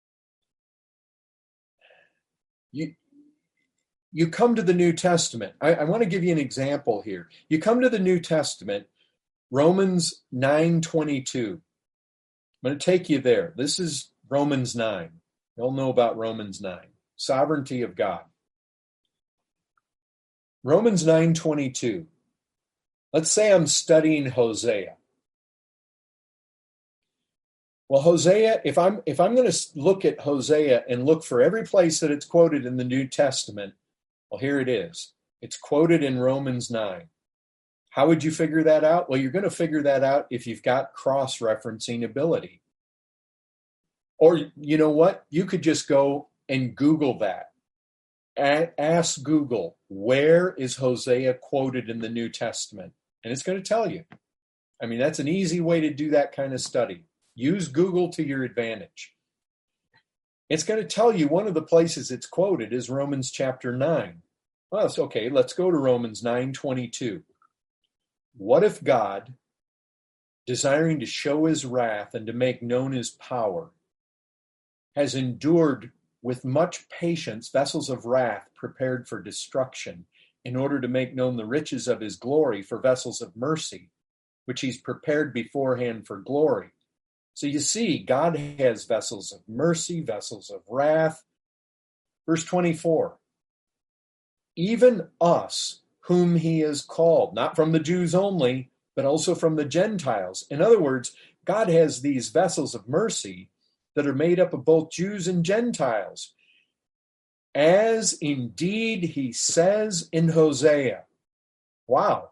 you, you come to the New Testament. I, I want to give you an example here. You come to the New Testament, Romans nine twenty-two. I'm going to take you there. This is Romans nine. You'll know about Romans nine. Sovereignty of God. Romans nine twenty-two. Let's say I'm studying Hosea. Well, Hosea, if I'm if I'm going to look at Hosea and look for every place that it's quoted in the New Testament, well, here it is. It's quoted in Romans nine. How would you figure that out? Well, you're going to figure that out if you've got cross-referencing ability. Or, you know what? You could just go and Google that. A- ask Google, where is Hosea quoted in the New Testament? And it's going to tell you. I mean, that's an easy way to do that kind of study. Use Google to your advantage. It's going to tell you one of the places it's quoted is Romans chapter nine. Well, it's okay. Let's go to Romans nine twenty-two. What if God, desiring to show his wrath and to make known his power, has endured with much patience vessels of wrath prepared for destruction, in order to make known the riches of his glory for vessels of mercy, which he's prepared beforehand for glory? So you see, God has vessels of mercy, vessels of wrath. Verse twenty-four, even us whom he has called, not from the Jews only, but also from the Gentiles. In other words, God has these vessels of mercy that are made up of both Jews and Gentiles, as indeed he says in Hosea. Wow.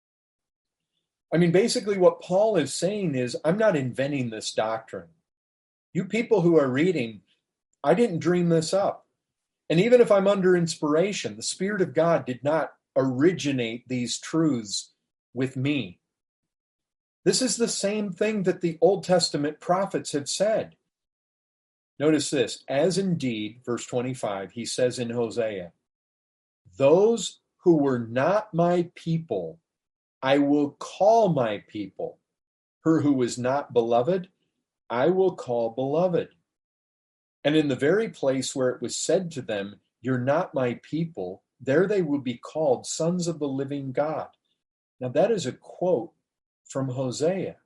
I mean, basically what Paul is saying is, I'm not inventing this doctrine. You people who are reading, I didn't dream this up. And even if I'm under inspiration, the Spirit of God did not originate these truths with me. This is the same thing that the Old Testament prophets have said. Notice this, as indeed, verse twenty-five, he says in Hosea, those who were not my people, I will call my people. Her who was not beloved, I will call beloved. And in the very place where it was said to them, you're not my people, there they will be called sons of the living God. Now that is a quote from Hosea.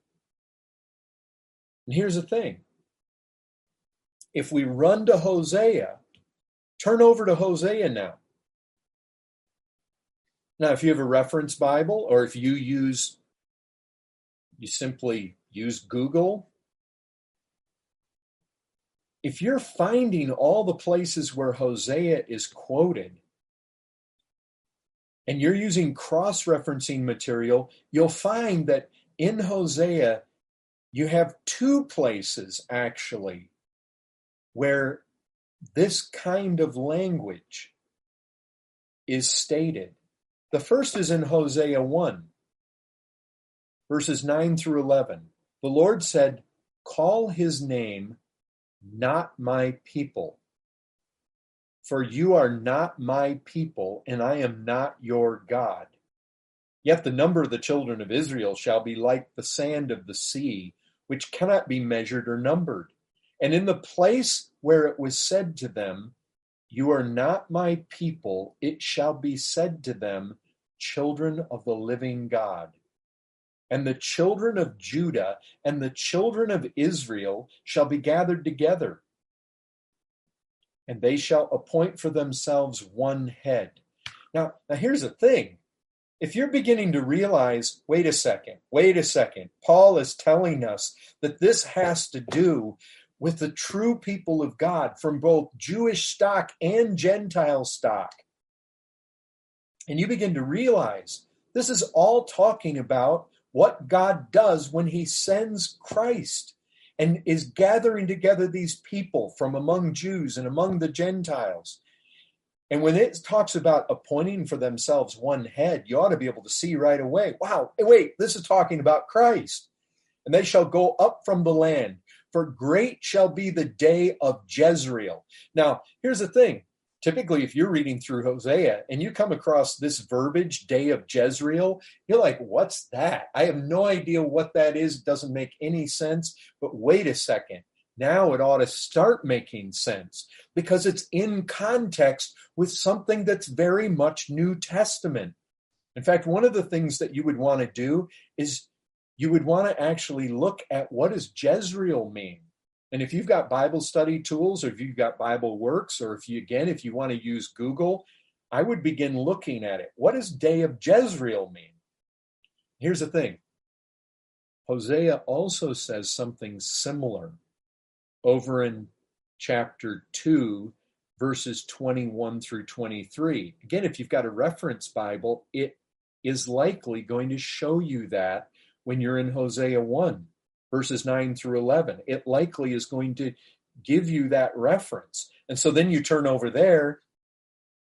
And here's the thing. If we run to Hosea, turn over to Hosea now. Now, if you have a reference Bible, or if you use, you simply use Google, if you're finding all the places where Hosea is quoted, and you're using cross-referencing material, you'll find that in Hosea, you have two places, actually, where this kind of language is stated. The first is in Hosea one, verses nine through eleven. The Lord said, call his name not my people, for you are not my people, and I am not your God. Yet the number of the children of Israel shall be like the sand of the sea, which cannot be measured or numbered. And in the place where it was said to them, you are not my people, it shall be said to them, children of the living God. And the children of Judah and the children of Israel shall be gathered together, and they shall appoint for themselves one head. Now, now here's the thing. If you're beginning to realize, wait a second, wait a second, Paul is telling us that this has to do with the true people of God from both Jewish stock and Gentile stock. And you begin to realize this is all talking about what God does when he sends Christ and is gathering together these people from among Jews and among the Gentiles. And when it talks about appointing for themselves one head, you ought to be able to see right away, wow, wait, this is talking about Christ. And they shall go up from the land, for great shall be the day of Jezreel. Now, here's the thing. Typically, if you're reading through Hosea and you come across this verbiage, day of Jezreel, you're like, what's that? I have no idea what that is. It doesn't make any sense. But wait a second. Now it ought to start making sense because it's in context with something that's very much New Testament. In fact, one of the things that you would want to do is you would want to actually look at what does Jezreel mean? And if you've got Bible study tools, or if you've got Bible Works, or if you, again, if you want to use Google, I would begin looking at it. What does day of Jezreel mean? Here's the thing. Hosea also says something similar over in chapter two, verses twenty-one through twenty-three. Again, if you've got a reference Bible, it is likely going to show you that when you're in Hosea one. Verses nine through eleven, it likely is going to give you that reference. And so then you turn over there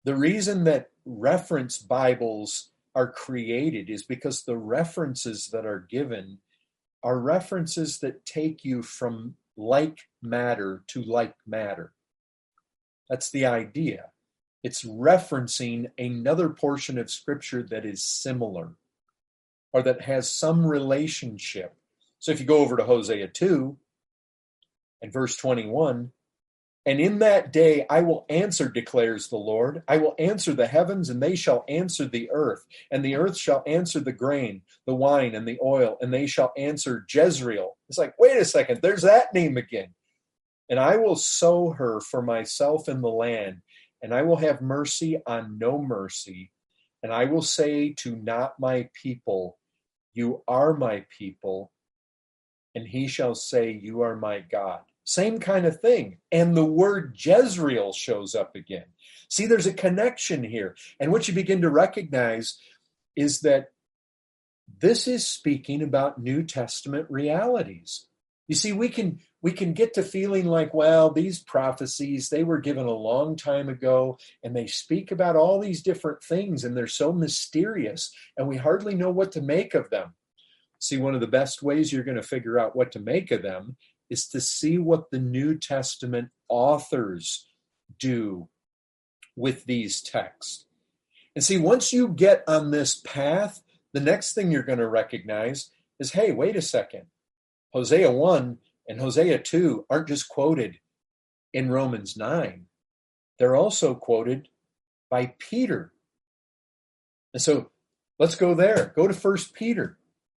The reason that reference Bibles are created is because the references that are given are references that take you from like matter to like matter. That's the idea. It's referencing another portion of Scripture that is similar or that has some relationship. So if you go over to Hosea two and verse twenty-one, and in that day I will answer, declares the Lord. I will answer the heavens, and they shall answer the earth. And the earth shall answer the grain, the wine, and the oil, and they shall answer Jezreel. It's like, wait a second, there's that name again. And I will sow her for myself in the land, and I will have mercy on no mercy. And I will say to not my people, you are my people. And he shall say, you are my God. Same kind of thing. And the word Jezreel shows up again. See, there's a connection here. And what you begin to recognize is that this is speaking about New Testament realities. You see, we can we can get to feeling like, well, these prophecies, they were given a long time ago, and they speak about all these different things, and they're so mysterious, and we hardly know what to make of them. See, one of the best ways you're going to figure out what to make of them is to see what the New Testament authors do with these texts. And see, once you get on this path, the next thing you're going to recognize is, hey, wait a second. Hosea one and Hosea two aren't just quoted in Romans nine. They're also quoted by Peter. And so let's go there. Go to First Peter.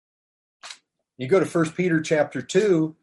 You go to First Peter chapter two,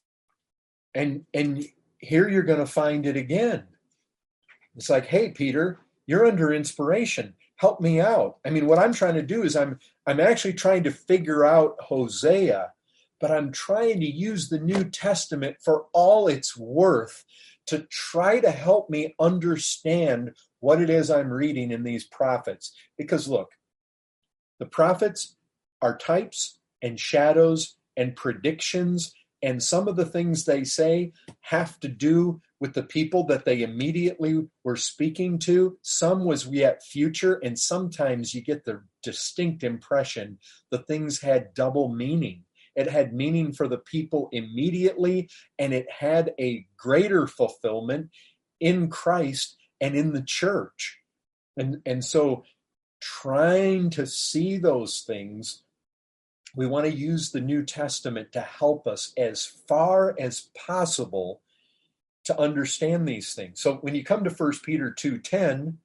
and, and here you're going to find it again. It's like, hey, Peter, you're under inspiration. Help me out. I mean, what I'm trying to do is I'm I'm actually trying to figure out Hosea, but I'm trying to use the New Testament for all it's worth to try to help me understand what it is I'm reading in these prophets. Because look, the prophets are types and shadows and predictions, and some of the things they say have to do with the people that they immediately were speaking to. Some was yet future, and sometimes you get the distinct impression the things had double meaning. It had meaning for the people immediately, and it had a greater fulfillment in Christ and in the church. And, and so trying to see those things, we want to use the New Testament to help us as far as possible to understand these things. So when you come to First Peter two ten,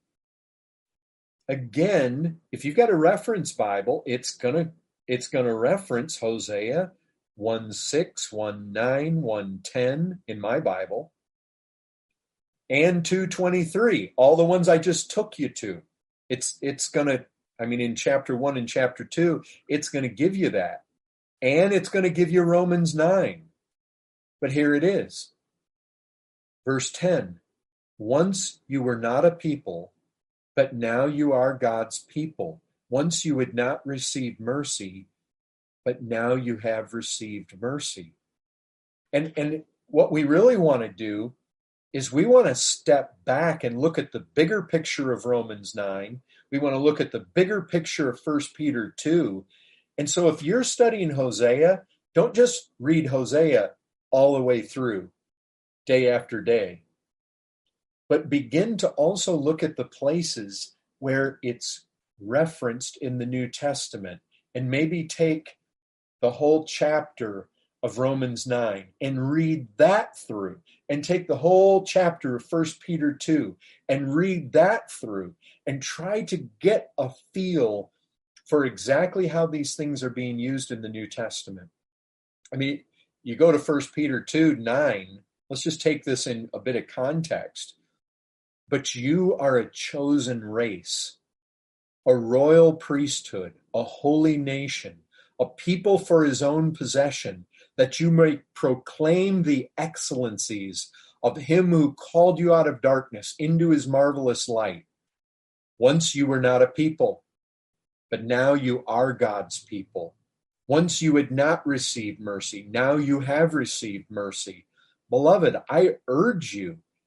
again, if you've got a reference Bible, it's gonna it's gonna reference Hosea one six, one nine, one ten in my Bible, and two twenty-three, all the ones I just took you to. It's it's gonna, I mean, in chapter one and chapter two, it's gonna give you that. And it's gonna give you Romans nine. But here it is. Verse ten, once you were not a people, but now you are God's people. Once you had not received mercy, but now you have received mercy. And, and what we really want to do is we want to step back and look at the bigger picture of Romans nine. We want to look at the bigger picture of First Peter two. And so if you're studying Hosea, don't just read Hosea all the way through, day after day, but begin to also look at the places where it's referenced in the New Testament, and maybe take the whole chapter of Romans nine and read that through, and take the whole chapter of First Peter two and read that through, and try to get a feel for exactly how these things are being used in the New Testament. I mean, you go to First Peter two nine, let's just take this in a bit of context. But you are a chosen race, a royal priesthood, a holy nation, a people for his own possession, that you may proclaim the excellencies of him who called you out of darkness into his marvelous light. Once you were not a people, but now you are God's people. Once you had not received mercy, now you have received mercy. Beloved, I urge you,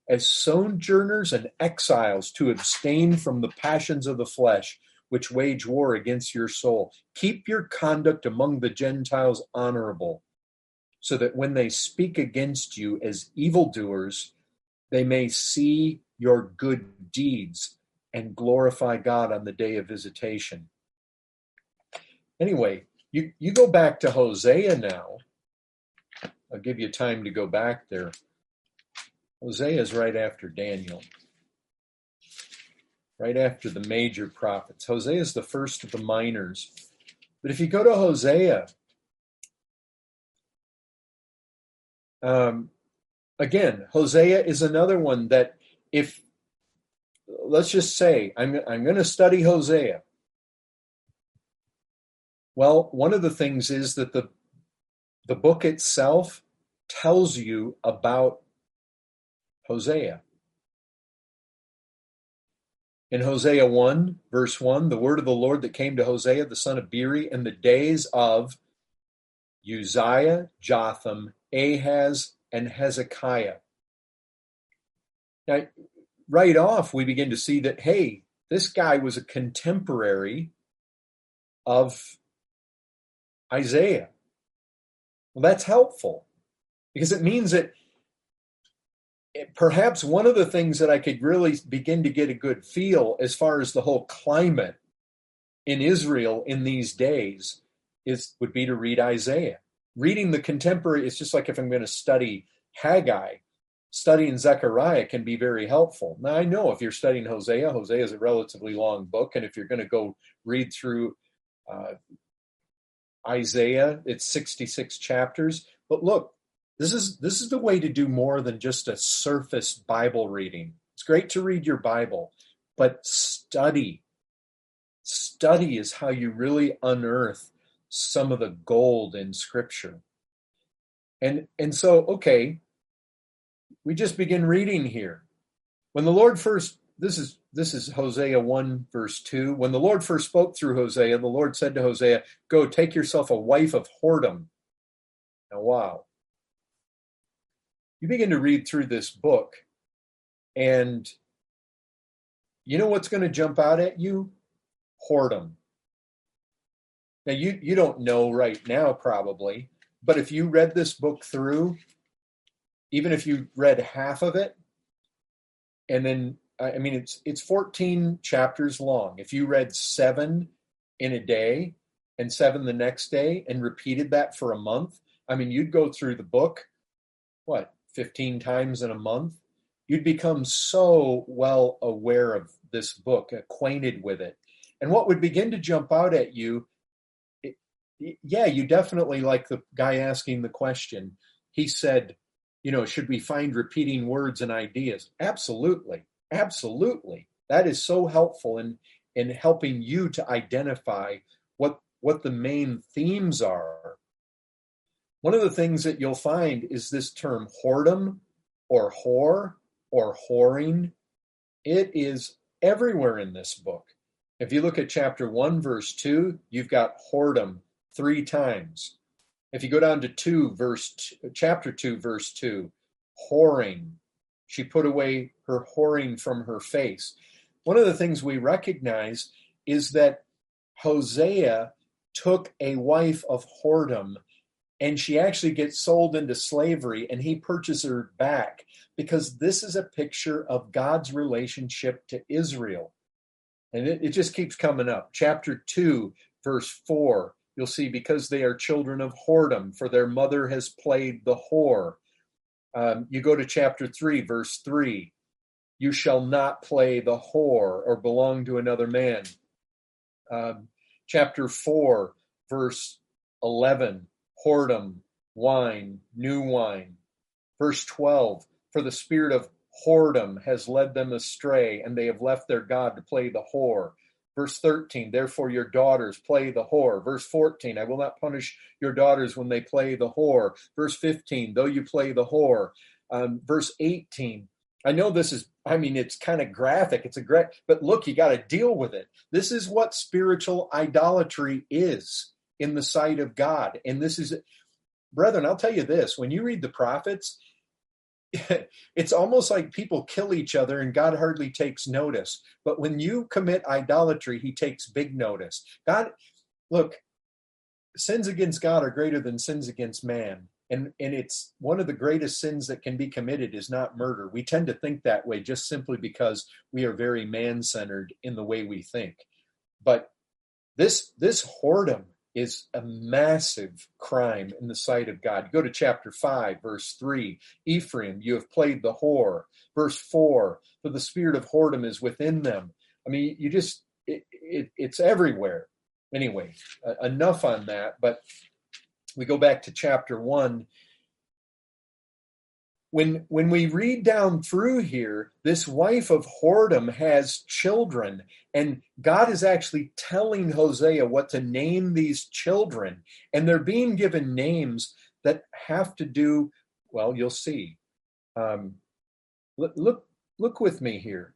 as sojourners and exiles to abstain from the passions of the flesh, which wage war against your soul. Keep your conduct among the Gentiles honorable, so that when they speak against you as evildoers, they may see your good deeds and glorify God on the day of visitation. Anyway, you, you go back to Hosea now. I'll give you time to go back there. Hosea is right after Daniel, right after the major prophets. Hosea is the first of the minors. But if you go to Hosea, um, again, Hosea is another one that if, let's just say, I'm, I'm going to study Hosea. Well, one of the things is that the, the book itself tells you about Hosea. In Hosea one, verse one, the word of the Lord that came to Hosea, the son of Beeri, in the days of Uzziah, Jotham, Ahaz, and Hezekiah. Now, right off, we begin to see that, hey, this guy was a contemporary of Isaiah. Well, that's helpful because it means that perhaps one of the things that I could really begin to get a good feel as far as the whole climate in Israel in these days is would be to read Isaiah. Reading the contemporary, it's just like if I'm going to study Haggai, studying Zechariah can be very helpful. Now, I know if you're studying Hosea, Hosea is a relatively long book, and if you're going to go read through uh, Isaiah, it's sixty-six chapters. But look, this is this is the way to do more than just a surface Bible reading. It's great to read your Bible, but study. Study is how you really unearth some of the gold in Scripture. And and so, okay, we just begin reading here. When the Lord first, this is this is Hosea one, verse two. When the Lord first spoke through Hosea, the Lord said to Hosea, go take yourself a wife of whoredom. Now, wow. You begin to read through this book, and you know what's going to jump out at you? Whoredom. Now, you, you don't know right now, probably, but if you read this book through, even if you read half of it, and then, I mean, it's it's fourteen chapters long. If you read seven in a day and seven the next day and repeated that for a month, I mean, you'd go through the book, what, fifteen times in a month? You'd become so well aware of this book, acquainted with it. And what would begin to jump out at you, it, yeah, you definitely, like the guy asking the question, he said, you know, should we find repeating words and ideas? Absolutely. Absolutely. That is so helpful in, in helping you to identify what, what the main themes are. One of the things that you'll find is this term whoredom or whore or whoring. It is everywhere in this book. If you look at chapter one, verse two, you've got whoredom three times. If you go down to two, verse two, chapter two, verse two, whoring. She put away her whoring from her face. One of the things we recognize is that Hosea took a wife of whoredom, and she actually gets sold into slavery, and he purchases her back, because this is a picture of God's relationship to Israel. And it, it just keeps coming up. Chapter two, verse four, you'll see, because they are children of whoredom, for their mother has played the whore. Um, you go to chapter three, verse three, you shall not play the whore or belong to another man. Um, chapter four, verse eleven, whoredom, wine, new wine. Verse twelve, for the spirit of whoredom has led them astray, and they have left their God to play the whore. Verse thirteen, therefore your daughters play the whore. Verse fourteen, I will not punish your daughters when they play the whore. Verse fifteen, though you play the whore. Um, verse eighteen, I know this is, I mean, it's kind of graphic. It's a great, but look, you got to deal with it. This is what spiritual idolatry is in the sight of God. And this is, brethren, I'll tell you this, when you read the prophets, it's almost like people kill each other and God hardly takes notice. But when you commit idolatry, he takes big notice. God, look, sins against God are greater than sins against man. And, and it's one of the greatest sins that can be committed is not murder. We tend to think that way just simply because we are very man-centered in the way we think. But this, this whoredom is a massive crime in the sight of God. Go to chapter five, verse three. Ephraim, you have played the whore. Verse four, for the spirit of whoredom is within them. I mean, you just, it, it, it's everywhere. Anyway, uh, enough on that. But we go back to chapter one. When, when we read down through here, this wife of whoredom has children, and God is actually telling Hosea what to name these children, and they're being given names that have to do, well, you'll see. Um, look, look, look with me here.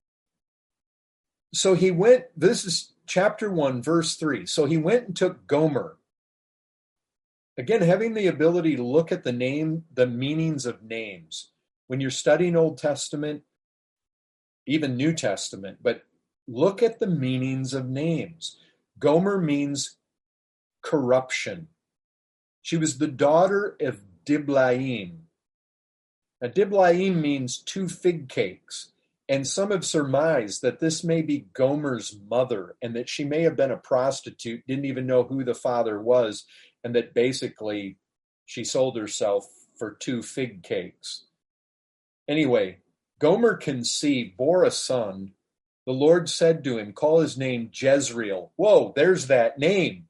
So he went, this is chapter one, verse three. So he went and took Gomer. Again, having the ability to look at the name, the meanings of names. When you're studying Old Testament, even New Testament, but look at the meanings of names. Gomer means corruption. She was the daughter of Diblaim. Now, Diblaim means two fig cakes, and some have surmised that this may be Gomer's mother, and that she may have been a prostitute, didn't even know who the father was, and that basically she sold herself for two fig cakes. Anyway, Gomer conceived, bore a son. The Lord said to him, call his name Jezreel. Whoa, there's that name.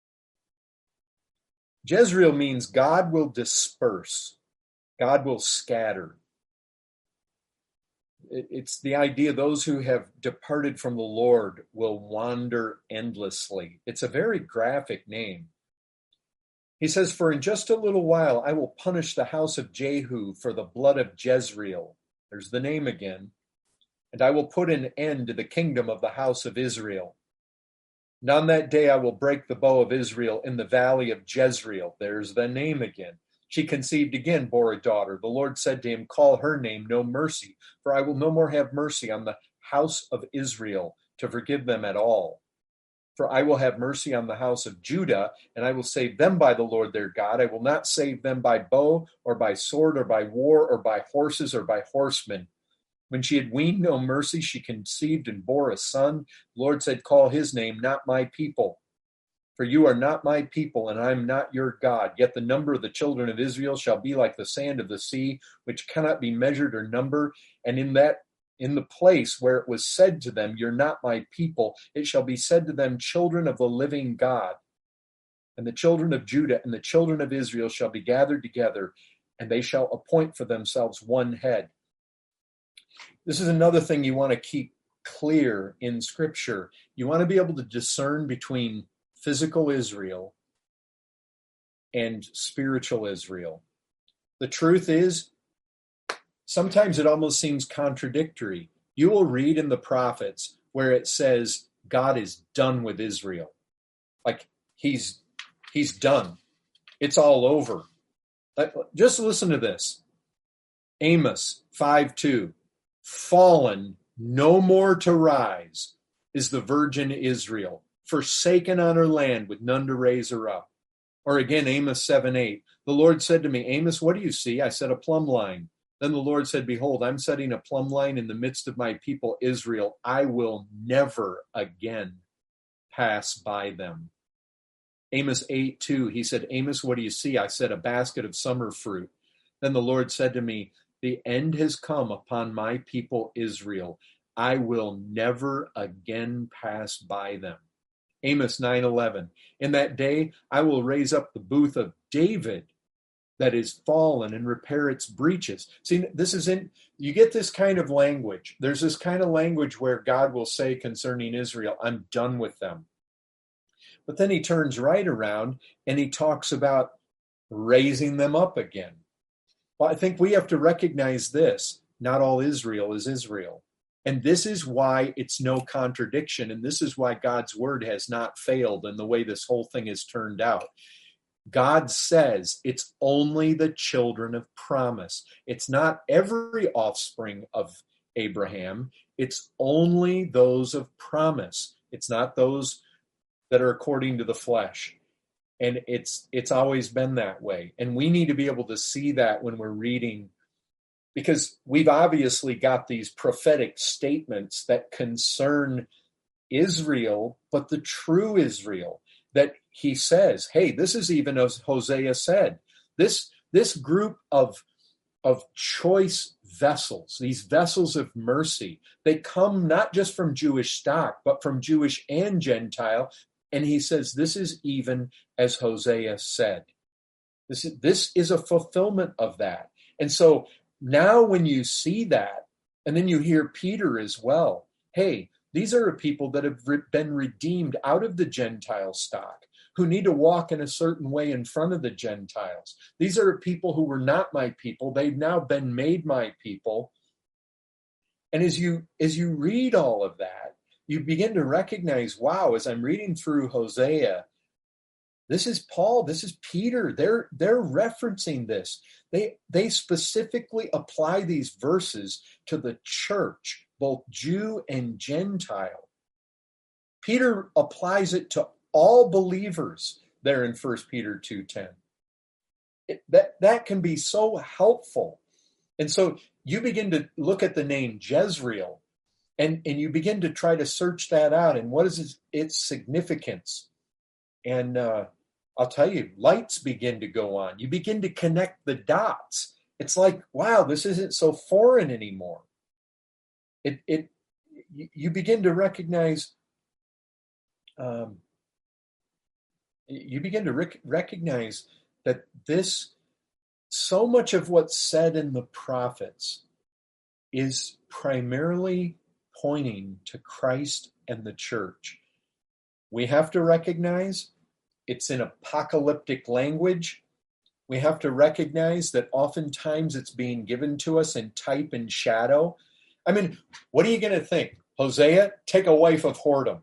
Jezreel means God will disperse. God will scatter. It's the idea those who have departed from the Lord will wander endlessly. It's a very graphic name. He says, for in just a little while I will punish the house of Jehu for the blood of Jezreel. There's the name again. And I will put an end to the kingdom of the house of Israel. And on that day I will break the bow of Israel in the valley of Jezreel. There's the name again. She conceived again, bore a daughter. The Lord said to him, call her name No Mercy, for I will no more have mercy on the house of Israel to forgive them at all. For I will have mercy on the house of Judah, and I will save them by the Lord their God. I will not save them by bow or by sword or by war or by horses or by horsemen. When she had weaned No Mercy, she conceived and bore a son. The Lord said, call his name Not My People. For you are not my people, and I am not your God. Yet the number of the children of Israel shall be like the sand of the sea, which cannot be measured or numbered. And in that In the place where it was said to them, you're not my people, it shall be said to them, children of the living God. And the children of Judah and the children of Israel shall be gathered together, and they shall appoint for themselves one head. This is another thing you want to keep clear in Scripture. You want to be able to discern between physical Israel and spiritual Israel. The truth is, sometimes it almost seems contradictory. You will read in the prophets where it says God is done with Israel. Like he's he's done. It's all over. Just listen to this. Amos five two. Fallen, no more to rise, is the virgin Israel, forsaken on her land with none to raise her up. Or again, Amos seven eight. The Lord said to me, Amos, what do you see? I said, a plumb line. Then the Lord said, behold, I'm setting a plumb line in the midst of my people Israel. I will never again pass by them. Amos eight two, he said, Amos, what do you see? I said, a basket of summer fruit. Then the Lord said to me, the end has come upon my people Israel. I will never again pass by them. Amos nine eleven, in that day I will raise up the booth of David that is fallen and repair its breaches. See, this is in, you get this kind of language. There's this kind of language where God will say concerning Israel, I'm done with them. But then he turns right around and he talks about raising them up again. Well, I think we have to recognize this. Not all Israel is Israel. And this is why it's no contradiction. And this is why God's word has not failed in the way this whole thing has turned out. God says it's only the children of promise. It's not every offspring of Abraham. It's only those of promise. It's not those that are according to the flesh. And it's it's always been that way. And we need to be able to see that when we're reading, because we've obviously got these prophetic statements that concern Israel, but the true Israel, that he says, hey, this is even as Hosea said, this, this group of, of choice vessels, these vessels of mercy, they come not just from Jewish stock, but from Jewish and Gentile. And he says, this is even as Hosea said. This is, this is a fulfillment of that. And so now when you see that, and then you hear Peter as well, hey, these are people that have been redeemed out of the Gentile stock, who need to walk in a certain way in front of the Gentiles. These are people who were not my people. They've now been made my people. And as you, as you read all of that, you begin to recognize, wow, as I'm reading through Hosea, this is Paul, this is Peter. They're, they're referencing this. They, they specifically apply these verses to the church, both Jew and Gentile. Peter applies it to all believers there in First Peter two ten. It, that, that can be so helpful. And so you begin to look at the name Jezreel, and, and you begin to try to search that out. And what is its, its significance? And uh, I'll tell you, lights begin to go on. You begin to connect the dots. It's like, wow, this isn't so foreign anymore. It, it, you begin to recognize, um, you begin to rec- recognize that this, so much of what's said in the prophets is primarily pointing to Christ and the church. We have to recognize it's in apocalyptic language. We have to recognize that oftentimes it's being given to us in type and shadow. I mean, what are you going to think? Hosea, take a wife of whoredom.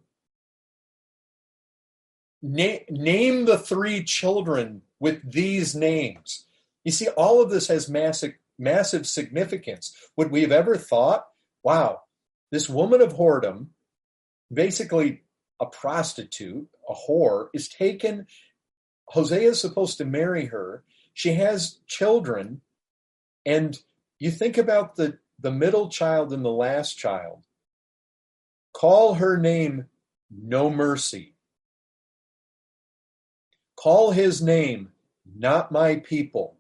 Na- name the three children with these names. You see, all of this has massive, massive significance. Would we have ever thought, wow, this woman of whoredom, basically a prostitute, a whore, is taken. Hosea is supposed to marry her. She has children. And you think about the the middle child and the last child. Call her name No Mercy. Call his name Not My People.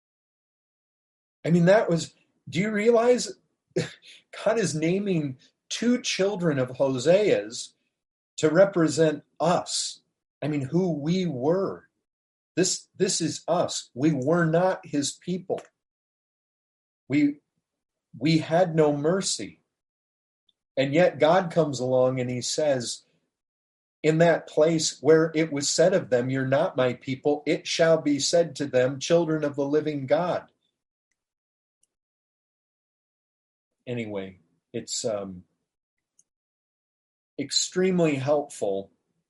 I mean, that was, do you realize God is naming two children of Hosea's to represent us? I mean, who we were. This, this is us. We were not his people. We, We had no mercy. And yet God comes along and he says, in that place where it was said of them, you're not my people, it shall be said to them, children of the living God. Anyway, it's um, extremely helpful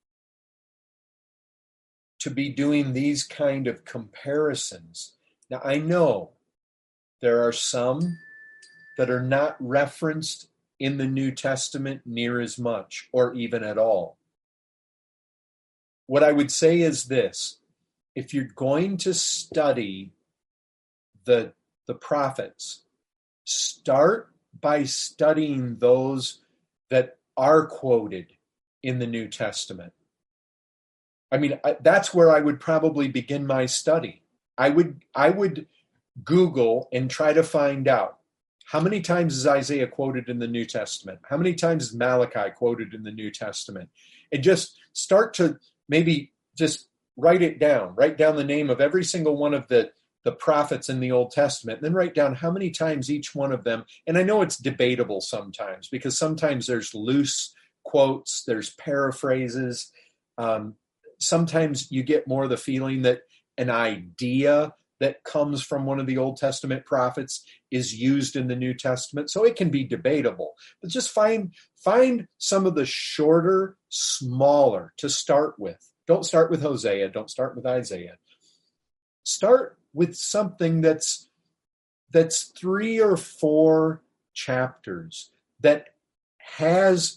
to be doing these kind of comparisons. Now, I know there are some that are not referenced in the New Testament near as much, or even at all. What I would say is this: if you're going to study the, the prophets, start by studying those that are quoted in the New Testament. I mean, I, that's where I would probably begin my study. I would, I would Google and try to find out, how many times is Isaiah quoted in the New Testament? How many times is Malachi quoted in the New Testament? And just start to maybe just write it down. Write down the name of every single one of the, the prophets in the Old Testament. And then write down how many times each one of them. And I know it's debatable sometimes, because sometimes there's loose quotes, there's paraphrases. Um, sometimes you get more the feeling that an idea that comes from one of the Old Testament prophets is used in the New Testament. So it can be debatable, but just find, find some of the shorter, smaller to start with. Don't start with Hosea. Don't start with Isaiah. Start with something that's that's three or four chapters that has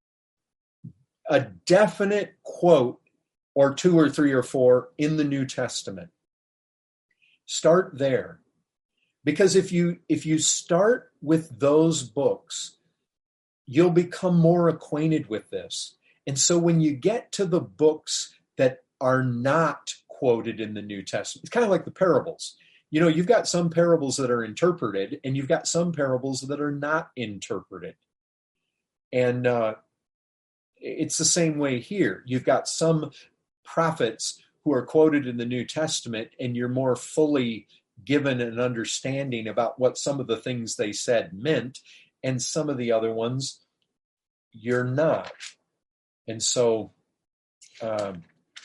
a definite quote or two or three or four in the New Testament. Start there. Because if you if you start with those books, you'll become more acquainted with this. And so when you get to the books that are not quoted in the New Testament, it's kind of like the parables. You know, you've got some parables that are interpreted, and you've got some parables that are not interpreted. And uh, it's the same way here. You've got some prophets who are quoted in the New Testament, and you're more fully given an understanding about what some of the things they said meant, and some of the other ones you're not. And so, um,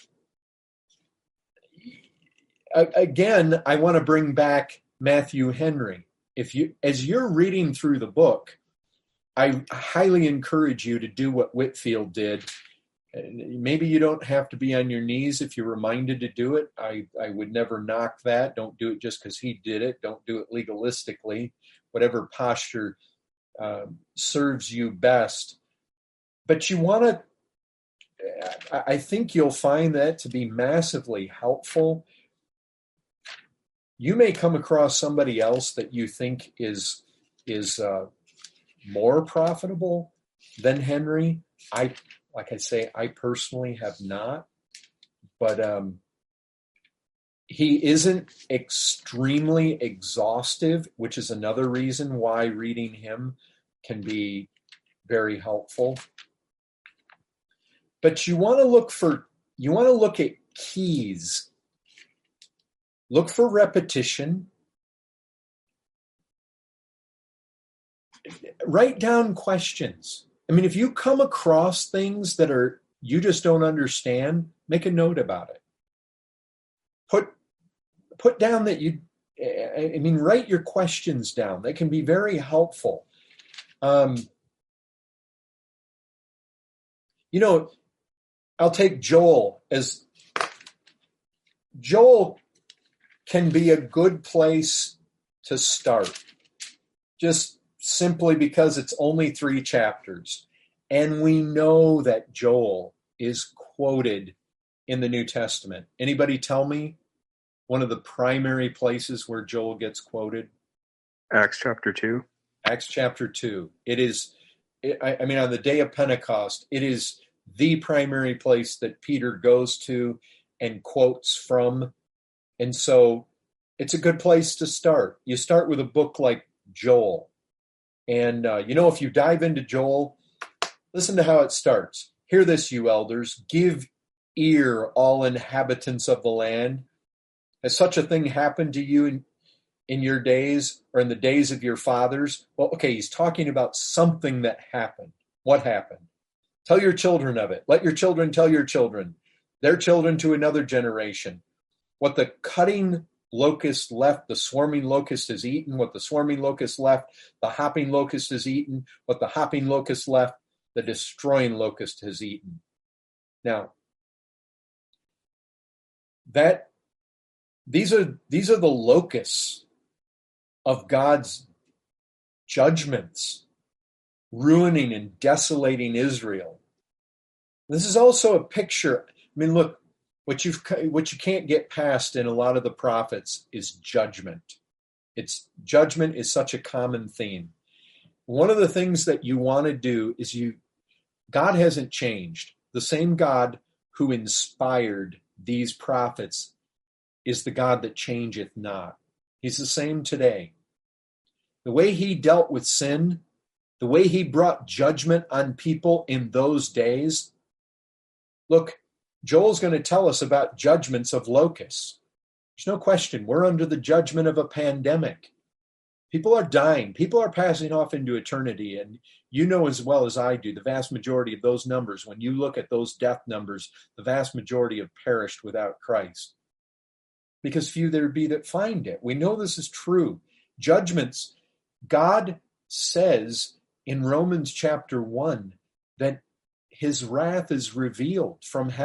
again, I want to bring back Matthew Henry. If you, as you're reading through the book, I highly encourage you to do what Whitefield did. Maybe you don't have to be on your knees if you're reminded to do it. I, I would never knock that. Don't do it just because he did it. Don't do it legalistically. Whatever posture uh, serves you best. But you want to, I think you'll find that to be massively helpful. You may come across somebody else that you think is is uh, more profitable than Henry. I, like I say, I personally have not, but um, he isn't extremely exhaustive, which is another reason why reading him can be very helpful. But you want to look for, you want to look at keys. Look for repetition. Write down questions. I mean, if you come across things that are you just don't understand, make a note about it. Put put down that you, I mean, write your questions down. They can be very helpful. Um, you know, I'll take Joel as Joel can be a good place to start, just simply because it's only three chapters. And we know that Joel is quoted in the New Testament. Anybody tell me one of the primary places where Joel gets quoted? Acts chapter two. Acts chapter two. It is, I, I mean, on the day of Pentecost, it is the primary place that Peter goes to and quotes from. And so it's a good place to start. You start with a book like Joel. And, uh, you know, if you dive into Joel, listen to how it starts. Hear this, you elders. Give ear, all inhabitants of the land. Has such a thing happened to you in, in your days or in the days of your fathers? Well, okay, he's talking about something that happened. What happened? Tell your children of it. Let your children tell your children, their children to another generation. What the cutting locust left, the swarming locust has eaten. What the swarming locust left, the hopping locust has eaten. What the hopping locust left, the destroying locust has eaten. Now, that these are these are the locusts of God's judgments, ruining and desolating Israel. This is also a picture. I mean, look, what you what you can't get past in a lot of the prophets is judgment. It's judgment is such a common theme. One of the things that you want to do is you, God hasn't changed. The same God who inspired these prophets is the God that changeth not. He's the same today. The way he dealt with sin, the way he brought judgment on people in those days. Look, Joel's going to tell us about judgments of locusts. There's no question. We're under the judgment of a pandemic. People are dying. People are passing off into eternity. And you know as well as I do, the vast majority of those numbers, when you look at those death numbers, the vast majority have perished without Christ. Because few there be that find it. We know this is true. Judgments, God says in Romans chapter one that his wrath is revealed from heaven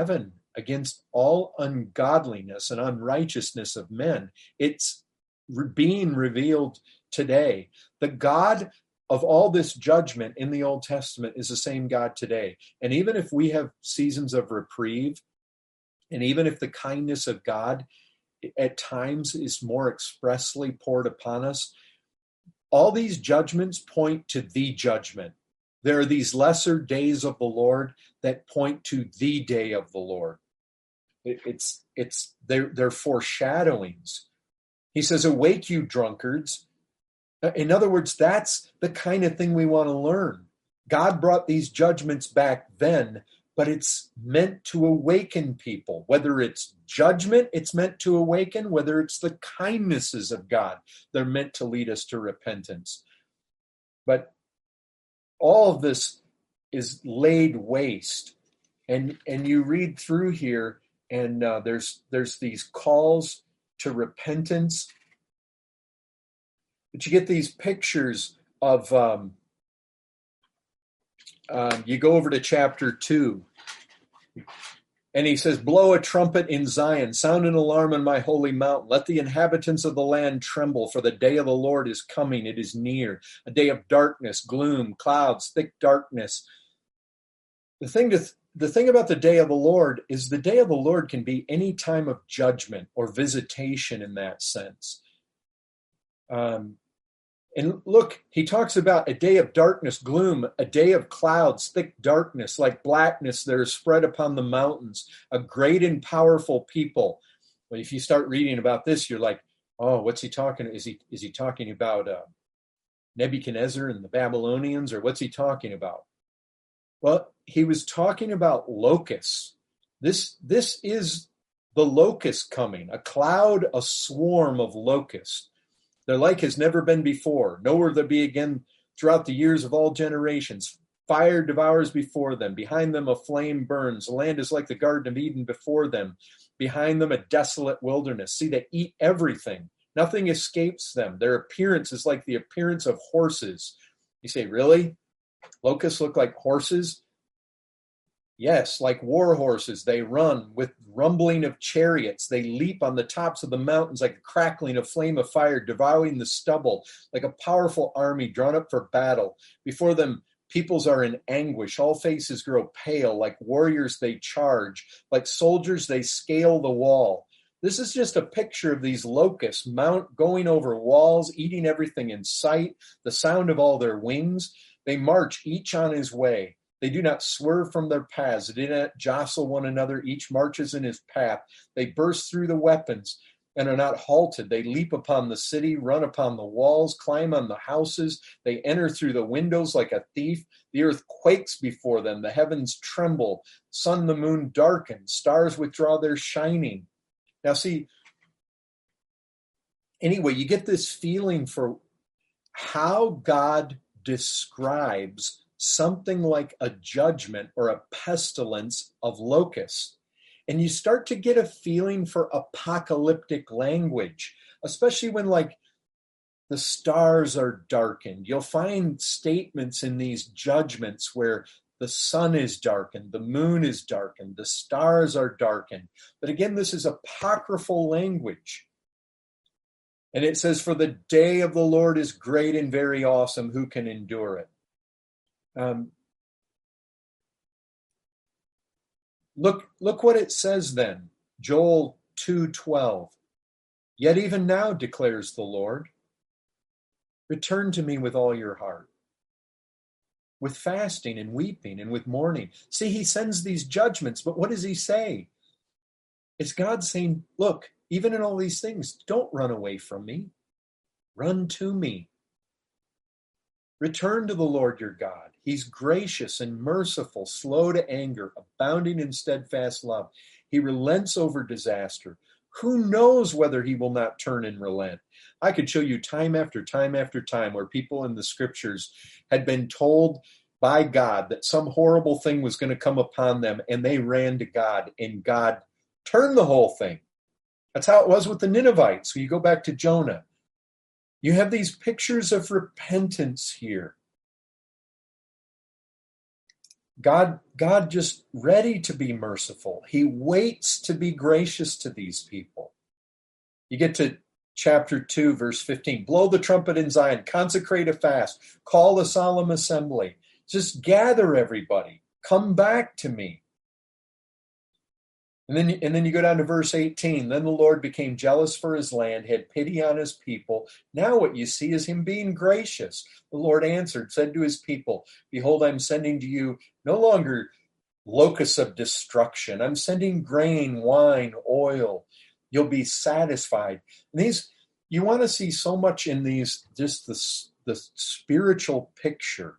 against all ungodliness and unrighteousness of men. It's re- being revealed today. The God of all this judgment in the Old Testament is the same God today. And even if we have seasons of reprieve, and even if the kindness of God at times is more expressly poured upon us, all these judgments point to the judgment. There are these lesser days of the Lord that point to the day of the Lord. It, it's it's they're, they're foreshadowings. He says, "Awake, you drunkards." In other words, that's the kind of thing we want to learn. God brought these judgments back then, but it's meant to awaken people. Whether it's judgment, it's meant to awaken. Whether it's the kindnesses of God, they're meant to lead us to repentance. But all of this is laid waste. And and you read through here, and uh, there's there's these calls to repentance. But you get these pictures of, um, uh, you go over to chapter two, and he says, "Blow a trumpet in Zion, sound an alarm on my holy mountain. Let the inhabitants of the land tremble, for the day of the Lord is coming, it is near. A day of darkness, gloom, clouds, thick darkness." The thing to th- the thing about the day of the Lord is the day of the Lord can be any time of judgment or visitation in that sense. Um, and look, he talks about a day of darkness, gloom, a day of clouds, thick darkness, like blackness that are spread upon the mountains, a great and powerful people. Well, if you start reading about this, you're like, oh, what's he talking? Is he is he talking about uh, Nebuchadnezzar and the Babylonians, or what's he talking about? Well, he was talking about locusts. This this is the locust coming, a cloud, a swarm of locusts. Their like has never been before, nor will there be again throughout the years of all generations. Fire devours before them. Behind them a flame burns. The land is like the Garden of Eden before them. Behind them a desolate wilderness. See, they eat everything. Nothing escapes them. Their appearance is like the appearance of horses. You say, really? Locusts look like horses? Yes, like war horses. They run with rumbling of chariots. They leap on the tops of the mountains like a crackling of flame of fire, devouring the stubble, like a powerful army drawn up for battle. Before them, peoples are in anguish. All faces grow pale. Like warriors, they charge. Like soldiers, they scale the wall. This is just a picture of these locusts mount going over walls, eating everything in sight, the sound of all their wings. They march each on his way. They do not swerve from their paths. They do not jostle one another. Each marches in his path. They burst through the weapons and are not halted. They leap upon the city, run upon the walls, climb on the houses. They enter through the windows like a thief. The earth quakes before them. The heavens tremble. Sun, the moon darken. Stars withdraw their shining. Now see, anyway, you get this feeling for how God describes something like a judgment or a pestilence of locusts. And you start to get a feeling for apocalyptic language, especially when like the stars are darkened. You'll find statements in these judgments where the sun is darkened, the moon is darkened, the stars are darkened. But again, this is apocryphal language. And it says, "For the day of the Lord is great and very awesome. Who can endure it?" Um, look, look what it says then. Joel two twelve. "Yet even now, declares the Lord, return to me with all your heart, with fasting and weeping and with mourning." See, he sends these judgments, but what does he say? It's God saying, look, even in all these things, don't run away from me. Run to me. Return to the Lord your God. He's gracious and merciful, slow to anger, abounding in steadfast love. He relents over disaster. Who knows whether he will not turn and relent? I could show you time after time after time where people in the scriptures had been told by God that some horrible thing was going to come upon them, and they ran to God, and God turned the whole thing. That's how it was with the Ninevites. So you go back to Jonah. You have these pictures of repentance here. God, God just ready to be merciful. He waits to be gracious to these people. You get to chapter two, verse fifteen. Blow the trumpet in Zion, consecrate a fast, call a solemn assembly. Just gather everybody. Come back to me. And then, and then you go down to verse eighteen. Then the Lord became jealous for his land, had pity on his people. Now what you see is him being gracious. The Lord answered, said to his people, behold, I'm sending to you no longer locusts of destruction. I'm sending grain, wine, oil. You'll be satisfied. And these, you want to see so much in these, just the, the spiritual picture.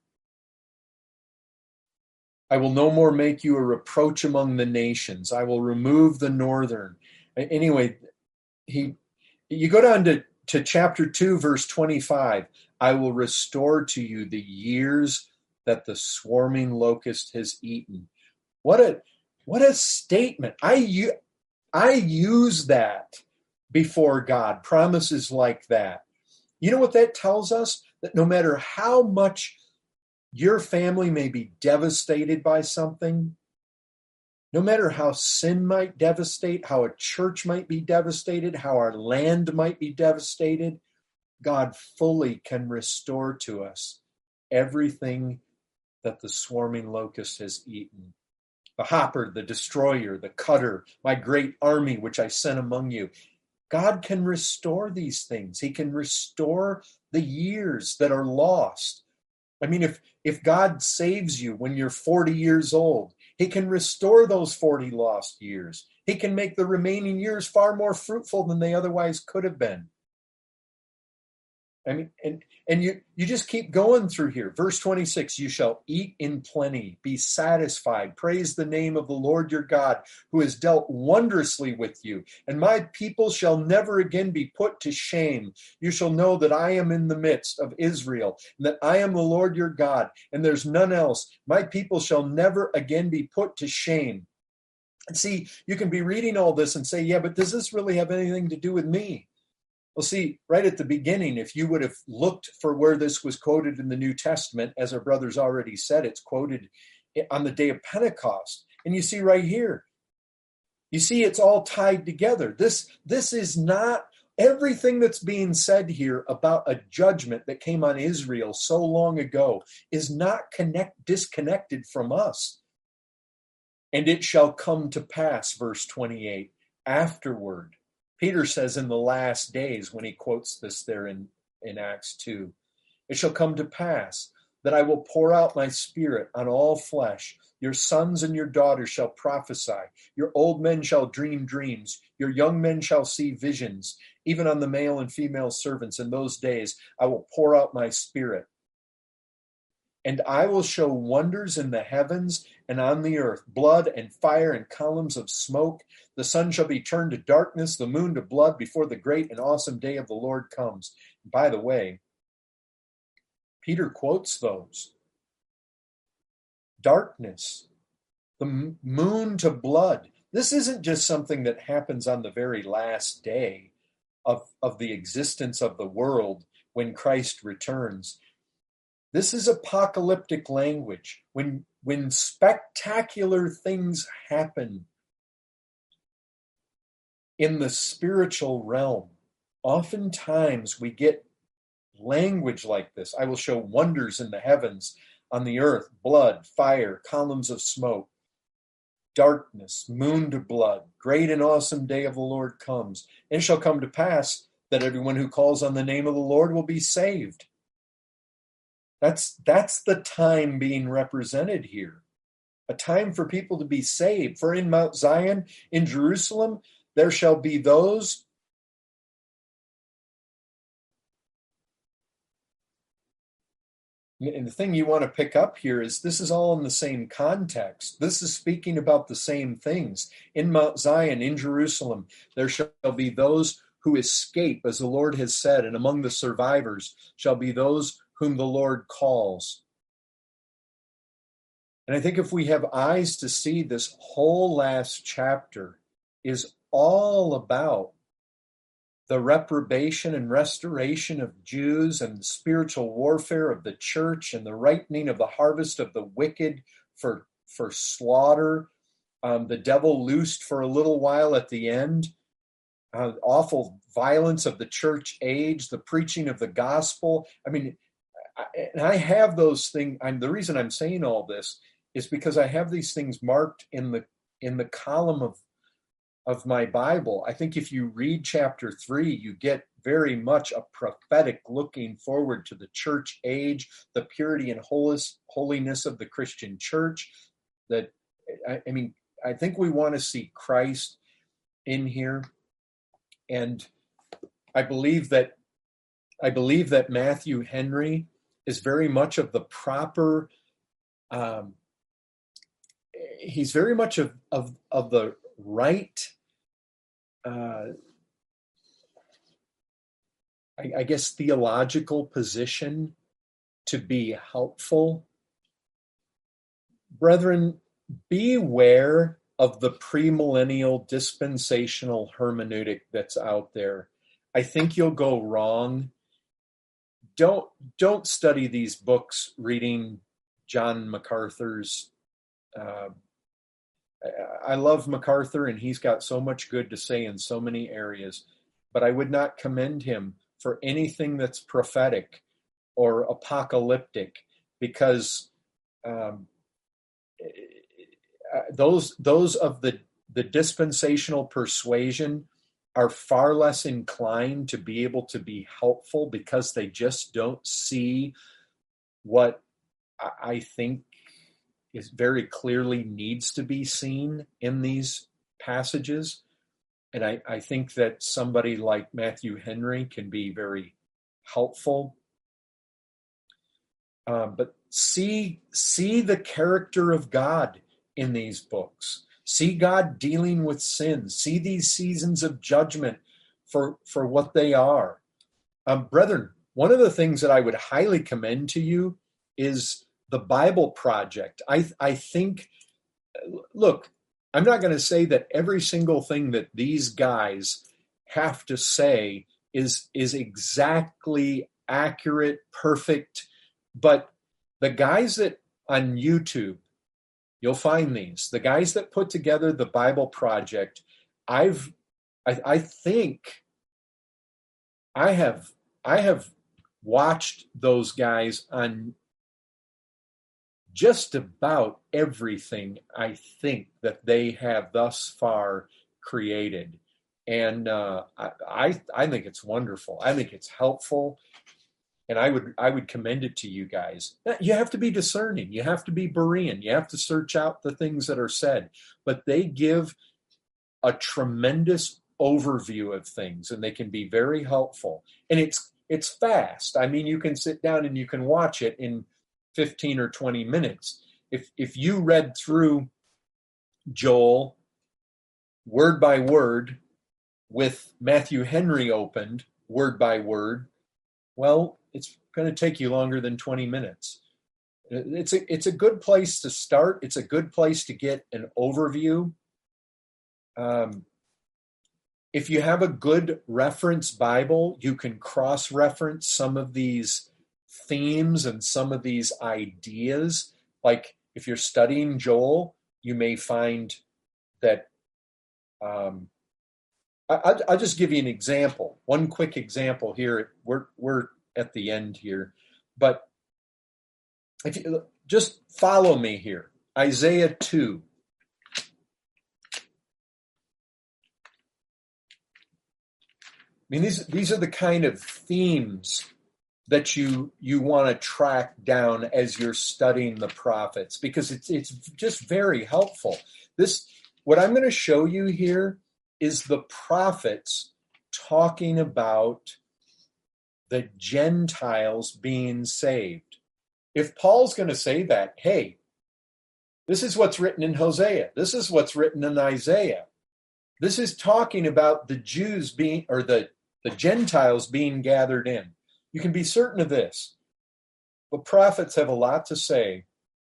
I will no more make you a reproach among the nations. I will remove the northern. Anyway, he, you go down to, to chapter two, verse twenty-five. I will restore to you the years that the swarming locust has eaten. What a, what a statement. I, I use that before God, promises like that. You know what that tells us? That no matter how much your family may be devastated by something, no matter how sin might devastate, how a church might be devastated, how our land might be devastated, God fully can restore to us everything that the swarming locust has eaten. The hopper, the destroyer, the cutter, my great army which I sent among you. God can restore these things. He can restore the years that are lost. I mean, if, if God saves you when you're forty years old, he can restore those forty lost years. He can make the remaining years far more fruitful than they otherwise could have been. I mean, and, and you, you just keep going through here. Verse twenty-six, you shall eat in plenty, be satisfied. Praise the name of the Lord your God, who has dealt wondrously with you. And my people shall never again be put to shame. You shall know that I am in the midst of Israel, and that I am the Lord your God, and there's none else. My people shall never again be put to shame. And see, you can be reading all this and say, yeah, but does this really have anything to do with me? Well, see, right at the beginning, if you would have looked for where this was quoted in the New Testament, as our brothers already said, it's quoted on the day of Pentecost. And you see right here, you see it's all tied together. This, this is not everything that's being said here about a judgment that came on Israel so long ago is not connect, disconnected from us. And it shall come to pass, verse twenty-eight, afterward. Peter says in the last days, when he quotes this there in, in Acts two, it shall come to pass that I will pour out my spirit on all flesh. Your sons and your daughters shall prophesy. Your old men shall dream dreams. Your young men shall see visions. Even on the male and female servants in those days, I will pour out my spirit. And I will show wonders in the heavens and on the earth, blood and fire and columns of smoke. The sun shall be turned to darkness, the moon to blood, before the great and awesome day of the Lord comes. And by the way, Peter quotes those. Darkness, the moon to blood. This isn't just something that happens on the very last day of, of the existence of the world when Christ returns. This is apocalyptic language. When, when spectacular things happen in the spiritual realm, oftentimes we get language like this. I will show wonders in the heavens, on the earth, blood, fire, columns of smoke, darkness, moon to blood. Great and awesome day of the Lord comes. And it shall come to pass that everyone who calls on the name of the Lord will be saved. That's, that's the time being represented here. A time for people to be saved. For in Mount Zion, in Jerusalem, there shall be those and the thing you want to pick up here is this is all in the same context. This is speaking about the same things. In Mount Zion, in Jerusalem, there shall be those who escape, as the Lord has said, and among the survivors shall be those whom the Lord calls. And I think if we have eyes to see, this whole last chapter is all about the reprobation and restoration of Jews and the spiritual warfare of the church and the ripening of the harvest of the wicked for for slaughter, um, the devil loosed for a little while at the end, uh, awful violence of the church age, the preaching of the gospel. I mean, I, and I have those things. I'm, the reason I'm saying all this is because I have these things marked in the in the column of of my Bible. I think if you read chapter three, you get very much a prophetic looking forward to the church age, the purity and holis, holiness of the Christian church. That I, I mean, I think we want to see Christ in here, and I believe that I believe that Matthew Henry is very much of the proper. Um, he's very much of of of the right. Uh, I, I guess theological position to be helpful. Brethren, beware of the premillennial dispensational hermeneutic that's out there. I think you'll go wrong. Don't don't study these books reading John MacArthur's. Uh, I love MacArthur, and he's got so much good to say in so many areas, but I would not commend him for anything that's prophetic or apocalyptic, because um, those those of the the dispensational persuasion are far less inclined to be able to be helpful, because they just don't see what I think is very clearly needs to be seen in these passages. And I, I think that somebody like Matthew Henry can be very helpful. Uh, but see, see the character of God in these books. See God dealing with sin. See these seasons of judgment for, for what they are. Um, brethren, one of the things that I would highly commend to you is the Bible Project. I, I think, look, I'm not going to say that every single thing that these guys have to say is, is exactly accurate, perfect, but the guys that on YouTube, you'll find these, the guys that put together the Bible Project, I've, I, I think I have, I have watched those guys on just about everything I think that they have thus far created. And uh, I, I I think it's wonderful. I think it's helpful. And I would I would commend it to you guys. You have to be discerning. You have to be Berean. You have to search out the things that are said. But they give a tremendous overview of things, and they can be very helpful. And it's it's fast. I mean, you can sit down and you can watch it in fifteen or twenty minutes. If if you read through Joel word by word with Matthew Henry opened word by word, well, it's going to take you longer than twenty minutes. It's a it's a good place to start. It's a good place to get an overview. Um, if you have a good reference Bible, you can cross-reference some of these themes and some of these ideas. Like if you're studying Joel, you may find that um, I, I'll just give you an example. One quick example here. We're we're at the end here, but if you just follow me here, Isaiah two. I mean, these these are the kind of themes that you you want to track down as you're studying the prophets, because it's it's just very helpful. This what I'm going to show you here is the prophets talking about the Gentiles being saved. If Paul's going to say that, hey, this is what's written in Hosea, this is what's written in Isaiah, this is talking about the Jews being, or the, the Gentiles being gathered in. You can be certain of this. The prophets have a lot to say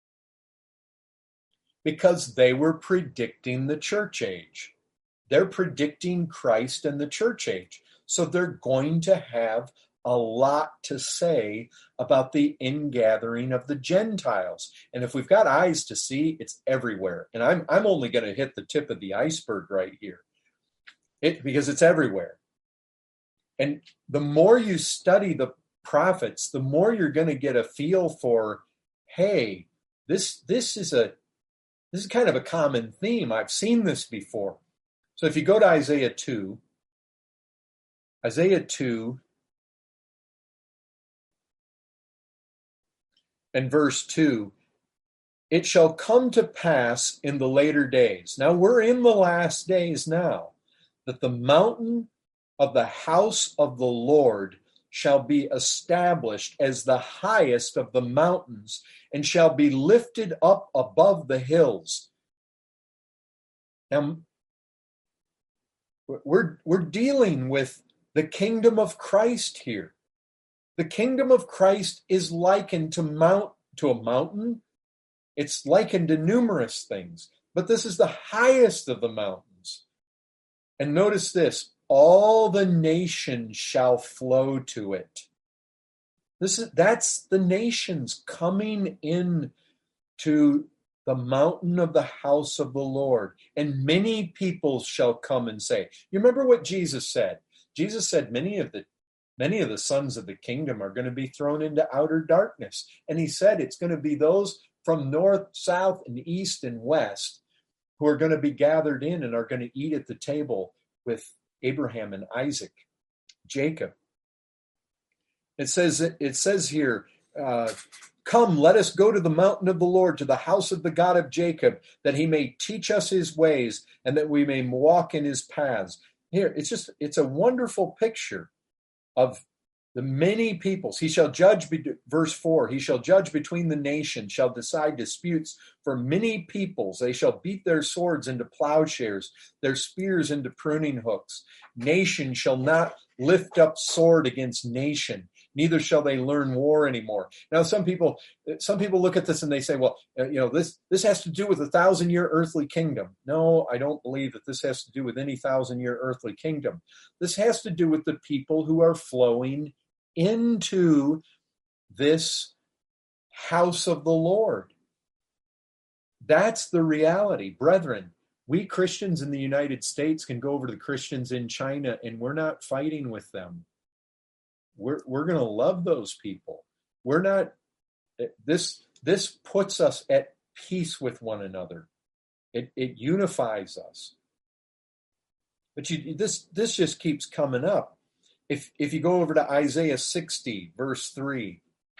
because they were predicting the church age. They're predicting Christ and the church age. So they're going to have a lot to say about the ingathering of the Gentiles. And if we've got eyes to see, it's everywhere. And I'm I'm only going to hit the tip of the iceberg right here, it, because it's everywhere. And the more you study the prophets, the more you're going to get a feel for, hey, this this is a this is kind of a common theme. I've seen this before. So if you go to Isaiah two, Isaiah two and verse two, it shall come to pass in the later days. Now we're in the last days now, that the mountain of the house of the Lord shall be established as the highest of the mountains, and shall be lifted up above the hills. Now, we're, we're dealing with the kingdom of Christ here. The kingdom of Christ is likened to mount to a mountain. It's likened to numerous things, but this is the highest of the mountains. And notice this, all the nations shall flow to it. This is that's the nations coming in to the mountain of the house of the Lord, and many people shall come and say. You remember what Jesus said? Jesus said many of the many of the sons of the kingdom are going to be thrown into outer darkness. And he said it's going to be those from north, south, and east and west who are going to be gathered in and are going to eat at the table with Abraham and Isaac, Jacob. It says it says here, uh, come, let us go to the mountain of the Lord, to the house of the God of Jacob, that he may teach us his ways and that we may walk in his paths. Here, it's just, it's a wonderful picture of the many peoples. He shall judge, verse four, he shall judge between the nations, shall decide disputes for many peoples. They shall beat their swords into plowshares, their spears into pruning hooks. Nation shall not lift up sword against nation, neither shall they learn war anymore. Now, some people, some people look at this and they say, well, you know, this, this has to do with a thousand year earthly kingdom. No, I don't believe that this has to do with any thousand year earthly kingdom. This has to do with the people who are flowing into this house of the Lord. That's the reality. Brethren, we Christians in the United States can go over to the Christians in China, and we're not fighting with them. We're we're going to love those people. We're not, this this puts us at peace with one another. It it unifies us. But you this this just keeps coming up. If if you go over to Isaiah sixty, verse three.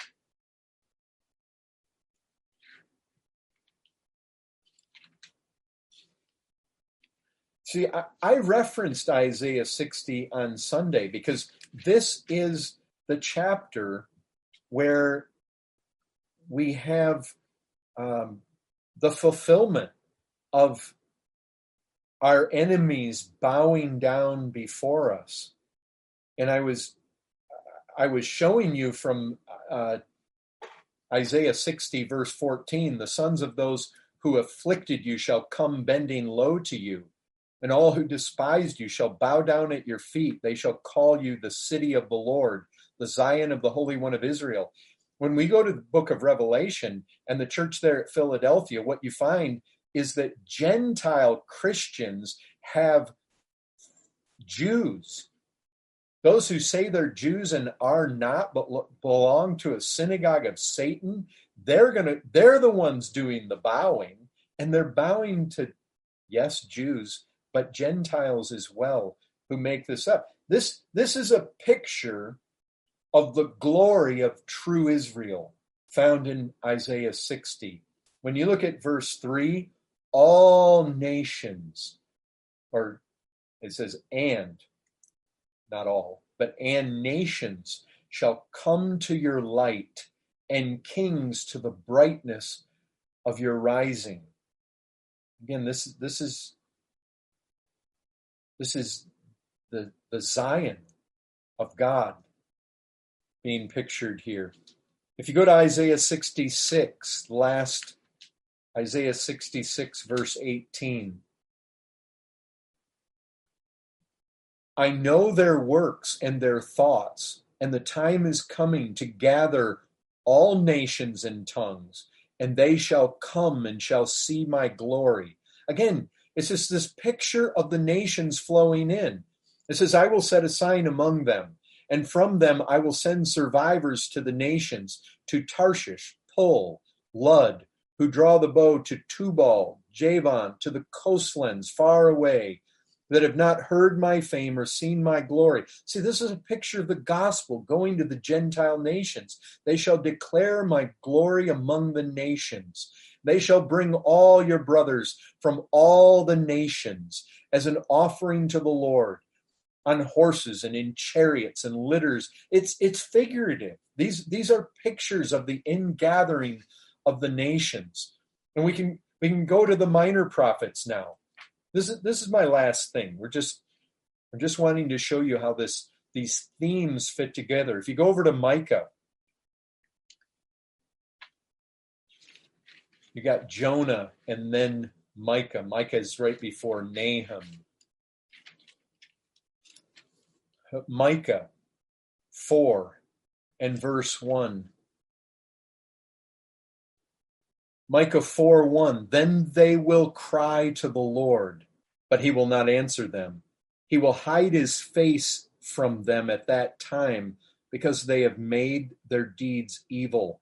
See, I, I referenced Isaiah sixty on Sunday because this is the chapter where we have um, the fulfillment of our enemies bowing down before us. And I was I was showing you from uh, Isaiah sixty, verse fourteen, the sons of those who afflicted you shall come bending low to you, and all who despised you shall bow down at your feet. They shall call you the city of the Lord, the Zion of the Holy One of Israel. When we go to the book of Revelation and the church there at Philadelphia, what you find is that Gentile Christians have Jews. Those who say they're Jews and are not, but belong to a synagogue of Satan, they're gonna, they're the ones doing the bowing, and they're bowing to, yes, Jews, but Gentiles as well who make this up. This, this is a picture of the glory of true Israel found in Isaiah sixty. When you look at verse three, all nations, or it says and, not all, but and nations shall come to your light, and kings to the brightness of your rising. Again, this this is this is the the Zion of God being pictured here. If you go to Isaiah sixty-six, last Isaiah sixty-six, verse eighteen. I know their works and their thoughts, and the time is coming to gather all nations and tongues, and they shall come and shall see my glory. Again, it's just this picture of the nations flowing in. It says, I will set a sign among them, and from them I will send survivors to the nations, to Tarshish, Pul, Lud, who draw the bow, to Tubal, Javan, to the coastlands far away, that have not heard my fame or seen my glory. See, this is a picture of the gospel going to the Gentile nations. They shall declare my glory among the nations. They shall bring all your brothers from all the nations as an offering to the Lord on horses and in chariots and litters. It's it's figurative. These these are pictures of the ingathering of the nations. And we can we can go to the minor prophets now. This is this is my last thing. We're just I'm just wanting to show you how this these themes fit together. If you go over to Micah, you got Jonah and then Micah. Micah is right before Nahum. Micah four and verse one. Micah four one, then they will cry to the Lord, but he will not answer them. He will hide his face from them at that time, because they have made their deeds evil.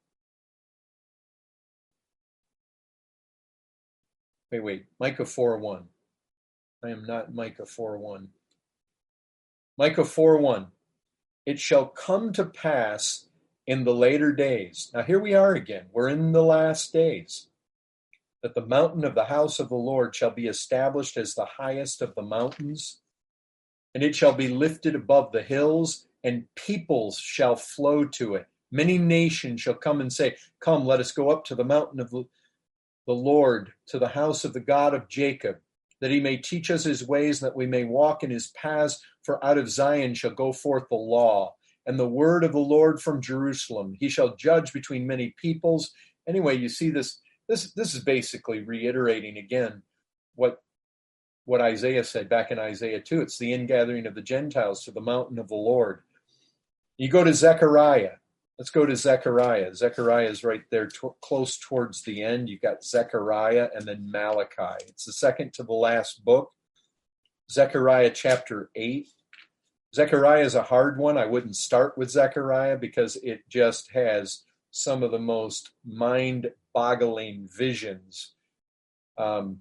Wait, wait, Micah four one. I am not Micah four one. Micah four one, it shall come to pass in the later days. Now here we are again. We're in the last days. That the mountain of the house of the Lord shall be established as the highest of the mountains, and it shall be lifted above the hills, and peoples shall flow to it. Many nations shall come and say, come, let us go up to the mountain of the Lord, to the house of the God of Jacob, that he may teach us his ways, and that we may walk in his paths. For out of Zion shall go forth the law, and the word of the Lord from Jerusalem. He shall judge between many peoples. Anyway, you see this, this, this is basically reiterating again what, what Isaiah said back in Isaiah two. It's the ingathering of the Gentiles to the mountain of the Lord. You go to Zechariah. Let's go to Zechariah. Zechariah is right there to, close towards the end. You've got Zechariah and then Malachi. It's the second to the last book. Zechariah chapter eight. Zechariah is a hard one. I wouldn't start with Zechariah because it just has some of the most mind-boggling visions. Um,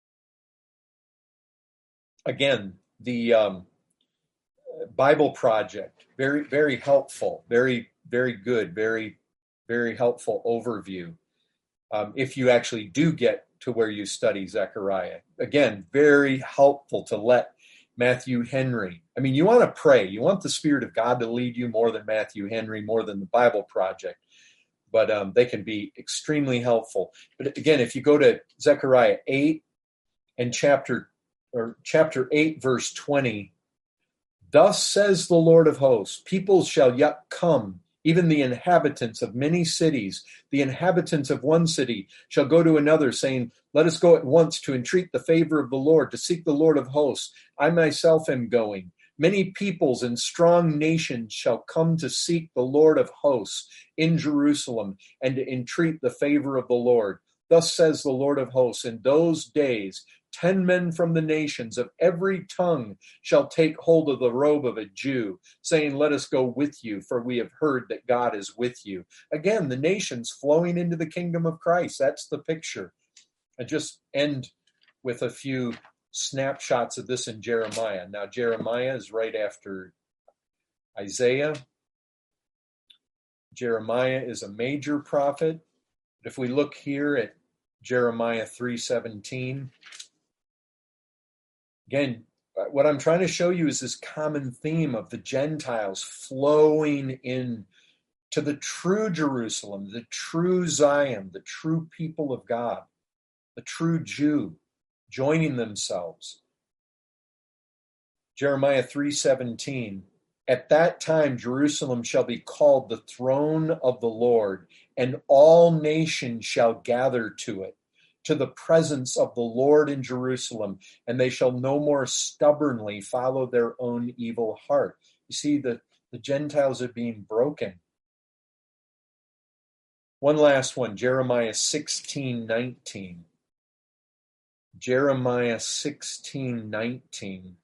again, the um, Bible Project, very, very helpful, very, very good, very, very helpful overview. Um, if you actually do get to where you study Zechariah. Again, very helpful to let Matthew Henry. I mean, you want to pray. You want the Spirit of God to lead you more than Matthew Henry, more than the Bible Project. But um, they can be extremely helpful. But again, if you go to Zechariah eight and chapter or chapter eight, verse twenty, thus says the Lord of hosts, peoples shall yet come, even the inhabitants of many cities, the inhabitants of one city shall go to another, saying, let us go at once to entreat the favor of the Lord, to seek the Lord of hosts. I myself am going. Many peoples and strong nations shall come to seek the Lord of hosts in Jerusalem and to entreat the favor of the Lord. Thus says the Lord of hosts, in those days, ten men from the nations of every tongue shall take hold of the robe of a Jew, saying, let us go with you, for we have heard that God is with you. Again, the nations flowing into the kingdom of Christ. That's the picture. I just end with a few snapshots of this in Jeremiah. Now, Jeremiah is right after Isaiah. Jeremiah is a major prophet. If we look here at Jeremiah three seventeen, again, what I'm trying to show you is this common theme of the Gentiles flowing in to the true Jerusalem, the true Zion, the true people of God, the true Jew, joining themselves. Jeremiah three seventeen, at that time Jerusalem shall be called the throne of the Lord, and all nations shall gather to it, to the presence of the Lord in Jerusalem, and they shall no more stubbornly follow their own evil heart. You see, the, the The Gentiles are being broken. One last one, Jeremiah sixteen nineteen. Jeremiah sixteen nineteen.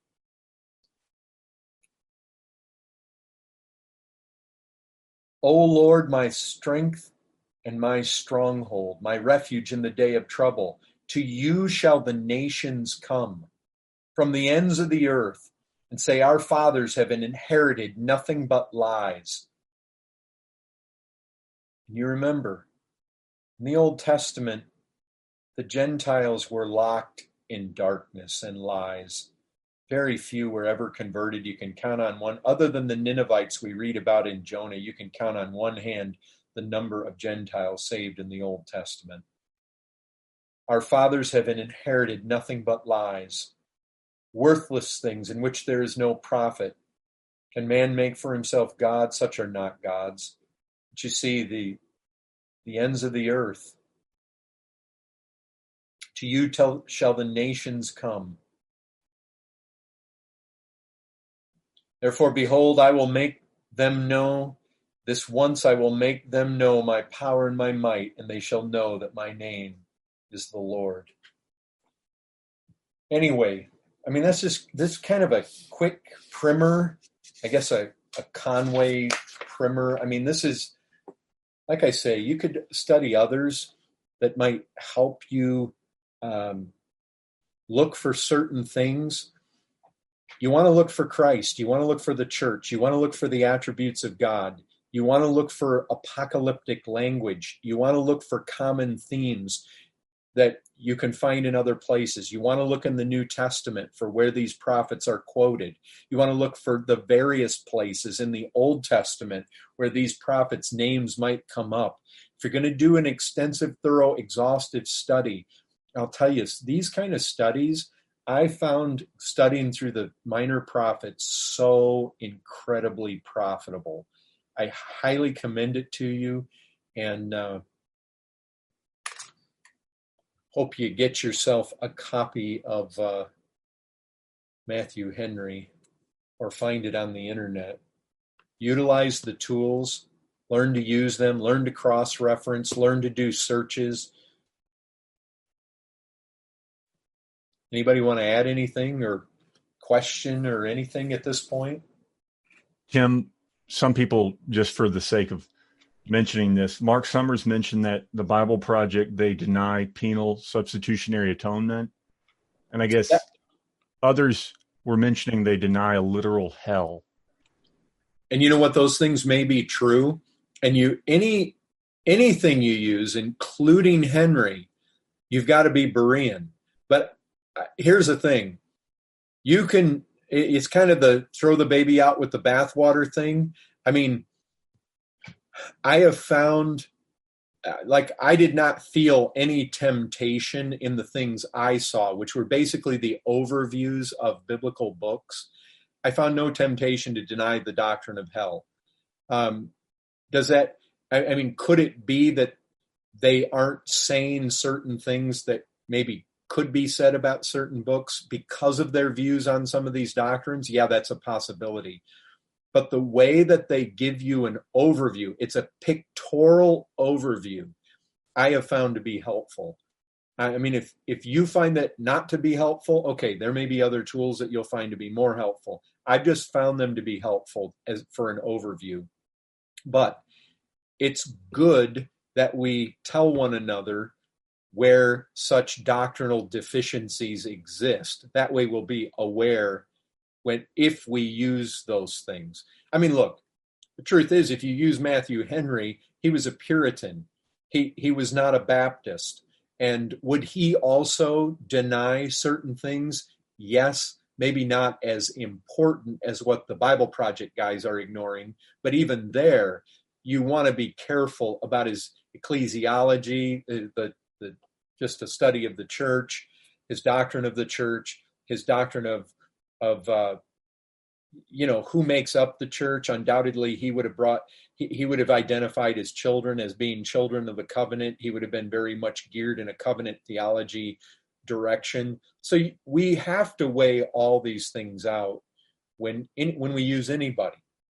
O Lord, my strength and my stronghold, my refuge in the day of trouble. To you shall the nations come from the ends of the earth and say, our fathers have inherited nothing but lies. And you remember, in the Old Testament, the Gentiles were locked in darkness and lies. Very few were ever converted. You can count on one. Other than the Ninevites we read about in Jonah, you can count on one hand the number of Gentiles saved in the Old Testament. Our fathers have inherited nothing but lies, worthless things in which there is no profit. Can man make for himself gods? Such are not gods. But you see, the, the ends of the earth. To you tell, shall the nations come. Therefore, behold, I will make them know, this once I will make them know my power and my might, and they shall know that my name is the Lord. Anyway, I mean, that's just, this kind of a quick primer, I guess a, a Conway primer. I mean, this is, like I say, you could study others that might help you um, look for certain things. You want to look for Christ. You want to look for the church. You want to look for the attributes of God. You want to look for apocalyptic language. You want to look for common themes that you can find in other places. You want to look in the New Testament for where these prophets are quoted. You want to look for the various places in the Old Testament where these prophets' names might come up. If you're going to do an extensive, thorough, exhaustive study, I'll tell you, these kind of studies, I found studying through the minor prophets so incredibly profitable. I highly commend it to you, and uh, hope you get yourself a copy of uh, Matthew Henry or find it on the internet. Utilize the tools, learn to use them, learn to cross-reference, learn to do searches. Anybody want to add anything or question or anything at this point? Tim, some people, just for the sake of mentioning this, Mark Summers mentioned that the Bible Project, they deny penal substitutionary atonement. And I guess yeah. Others were mentioning they deny a literal hell. And you know what? Those things may be true. And you any anything you use, including Henry, you've got to be Berean. But here's the thing. You can, it's kind of the throw the baby out with the bathwater thing. I mean, I have found, like, I did not feel any temptation in the things I saw, which were basically the overviews of biblical books. I found no temptation to deny the doctrine of hell. Um, does that, I, I mean, could it be that they aren't saying certain things that maybe could be said about certain books because of their views on some of these doctrines? Yeah, that's a possibility. But the way that they give you an overview, it's a pictorial overview, I have found to be helpful. I mean, if, if you find that not to be helpful, okay, there may be other tools that you'll find to be more helpful. I've just found them to be helpful as for an overview. But it's good that we tell one another where such doctrinal deficiencies exist. That way we'll be aware when if we use those things. I mean, look, the truth is, if you use Matthew Henry, he was a Puritan. He he was not a Baptist. And would he also deny certain things? Yes, maybe not as important as what the Bible Project guys are ignoring, but even there, you want to be careful about his ecclesiology, the The, just a study of the church, his doctrine of the church, his doctrine of, of uh, you know, who makes up the church. Undoubtedly, he would have brought, he, he would have identified his children as being children of the covenant. He would have been very much geared in a covenant theology direction. So we have to weigh all these things out when, in, when we use anybody.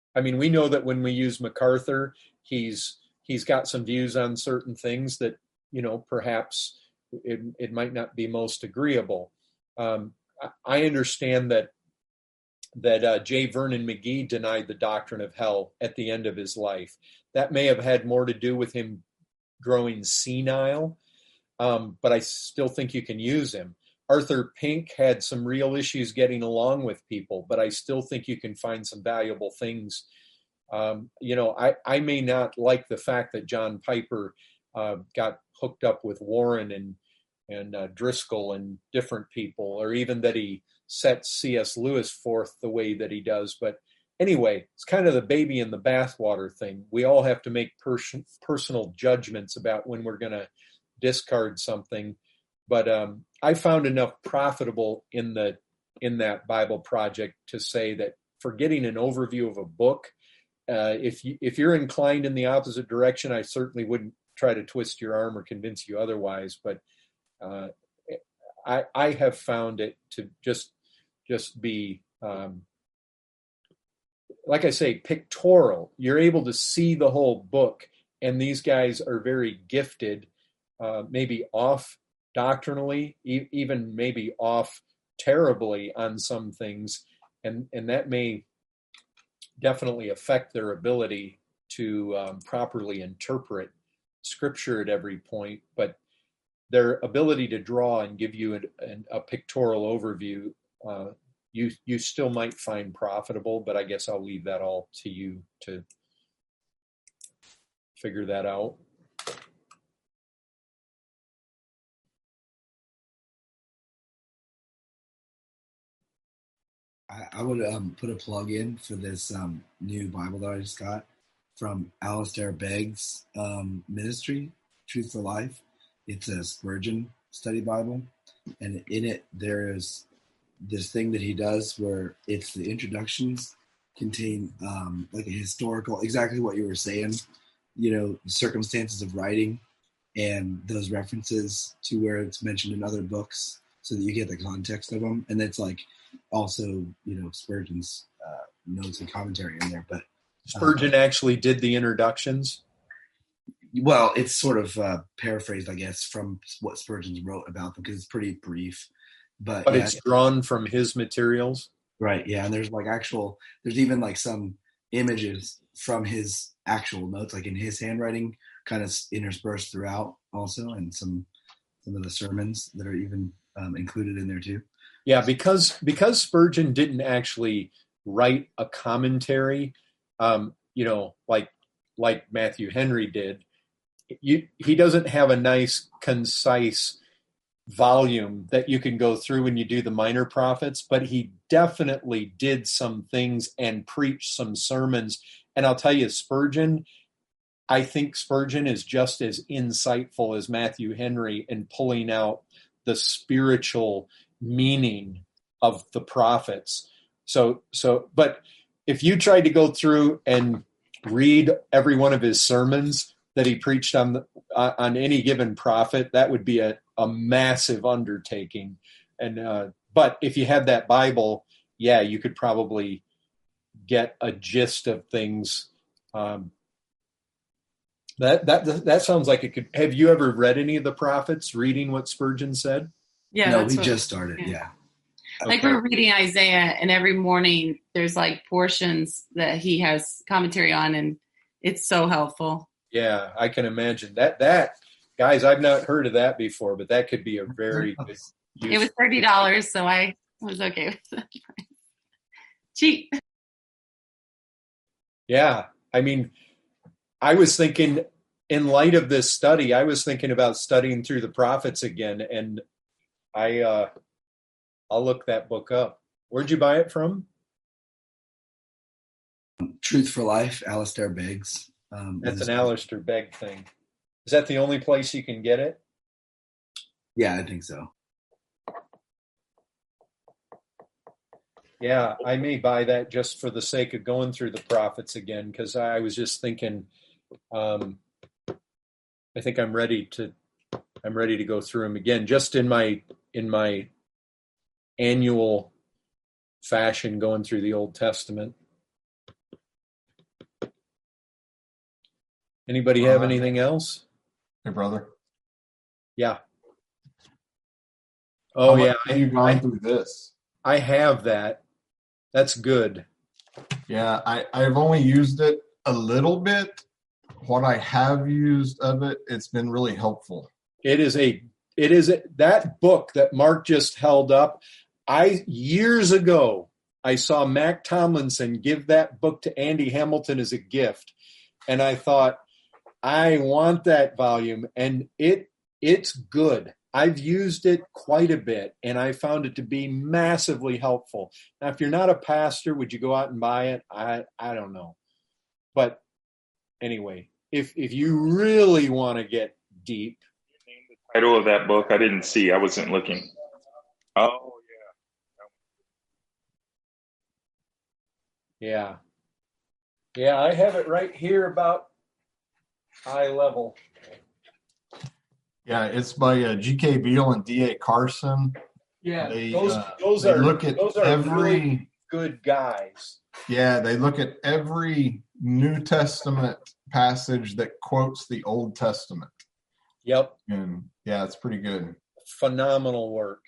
I mean, we know that when we use MacArthur, he's he's got some views on certain things that, you know, perhaps it, it might not be most agreeable. Um, I understand that that uh, J. Vernon McGee denied the doctrine of hell at the end of his life. That may have had more to do with him growing senile, um, but I still think you can use him. Arthur Pink had some real issues getting along with people, but I still think you can find some valuable things. Um, you know, I, I may not like the fact that John Piper uh, got hooked up with Warren and and uh, Driscoll and different people, or even that he set C S. Lewis forth the way that he does. But anyway, it's kind of the baby in the bathwater thing. We all have to make pers- personal judgments about when we're going to discard something. But um, I found enough profitable in the in that Bible project to say that for getting an overview of a book, uh, if you if you're inclined in the opposite direction, I certainly wouldn't try to twist your arm or convince you otherwise. But uh, I I have found it to just just be um, like I say, pictorial. You're able to see the whole book, and these guys are very gifted, uh, maybe off doctrinally, e- even maybe off terribly on some things, and and that may definitely affect their ability to um, properly interpret Scripture at every point. But their ability to draw and give you an, an, a pictorial overview, uh, you you still might find profitable. But I guess I'll leave that all to you to figure that out. I, I would um, put a plug in for this um, new Bible that I just got from Alistair Begg's um, ministry, Truth for Life. It's a Spurgeon study Bible, and in it there is this thing that he does where it's the introductions contain um, like a historical, exactly what you were saying, you know, circumstances of writing and those references to where it's mentioned in other books, so that you get the context of them. And it's like also, you know, Spurgeon's uh, notes and commentary in there. But Spurgeon uh, actually did the introductions. Well, it's sort of uh, paraphrased, I guess, from what Spurgeon wrote about them, because it's pretty brief. But, but yeah, it's drawn from his materials. Right, yeah. And there's like actual, there's even like some images from his actual notes, like in his handwriting, kind of interspersed throughout also, and some some of the sermons that are even um, included in there too. Yeah, because because Spurgeon didn't actually write a commentary, um, you know, like like Matthew Henry did. You, he doesn't have a nice, concise volume that you can go through when you do the minor prophets, but he definitely did some things and preached some sermons. And I'll tell you, Spurgeon, I think Spurgeon is just as insightful as Matthew Henry in pulling out the spiritual meaning of the prophets. So, so, but if you tried to go through and read every one of his sermons that he preached on the, uh, on any given prophet, that would be a, a massive undertaking. And uh, but if you had that Bible, yeah, you could probably get a gist of things. Um, that that that sounds like it could. Have you ever read any of the prophets? Reading what Spurgeon said? Yeah, no, we what, just started. Yeah. yeah. Like okay. We're reading Isaiah, and every morning there's like portions that he has commentary on, and it's so helpful. Yeah, I can imagine that. That guys, I've not heard of that before, but that could be a very good. It was thirty dollars, so I was okay with that. Cheap. Yeah, I mean, I was thinking, in light of this study, I was thinking about studying through the prophets again, and I, uh, I'll look that book up. Where'd you buy it from? Truth for Life, Alistair Beggs. Um, That's an Alistair Begg thing. Is that the only place you can get it? Yeah, I think so. Yeah, I may buy that just for the sake of going through the prophets again, because I was just thinking, um, I think I'm ready to, I'm ready to go through them again, just in my in my annual fashion, going through the Old Testament. Anybody have Uh, anything else? Hey, brother. Yeah. Oh, How much yeah. have you gone I, through this? I have that. That's good. Yeah, I, I've only used it a little bit. What I have used of it, it's been really helpful. It is a, it is a, that book that Mark just held up. I, years ago, I saw Mac Tomlinson give that book to Andy Hamilton as a gift. And I thought, I want that volume. And it, it's good. I've used it quite a bit, and I found it to be massively helpful. Now, if you're not a pastor, would you go out and buy it? I, I don't know. But anyway, if if you really want to get deep. Title of that book, I didn't see. I wasn't looking. Oh, yeah. Yeah. Yeah, I have it right here about eye level. Yeah, it's by uh, G K Beale and D A Carson. Yeah, they, those uh, those they are look at those are every really good guys. Yeah, they look at every New Testament passage that quotes the Old Testament. Yep. And yeah, it's pretty good. Phenomenal work.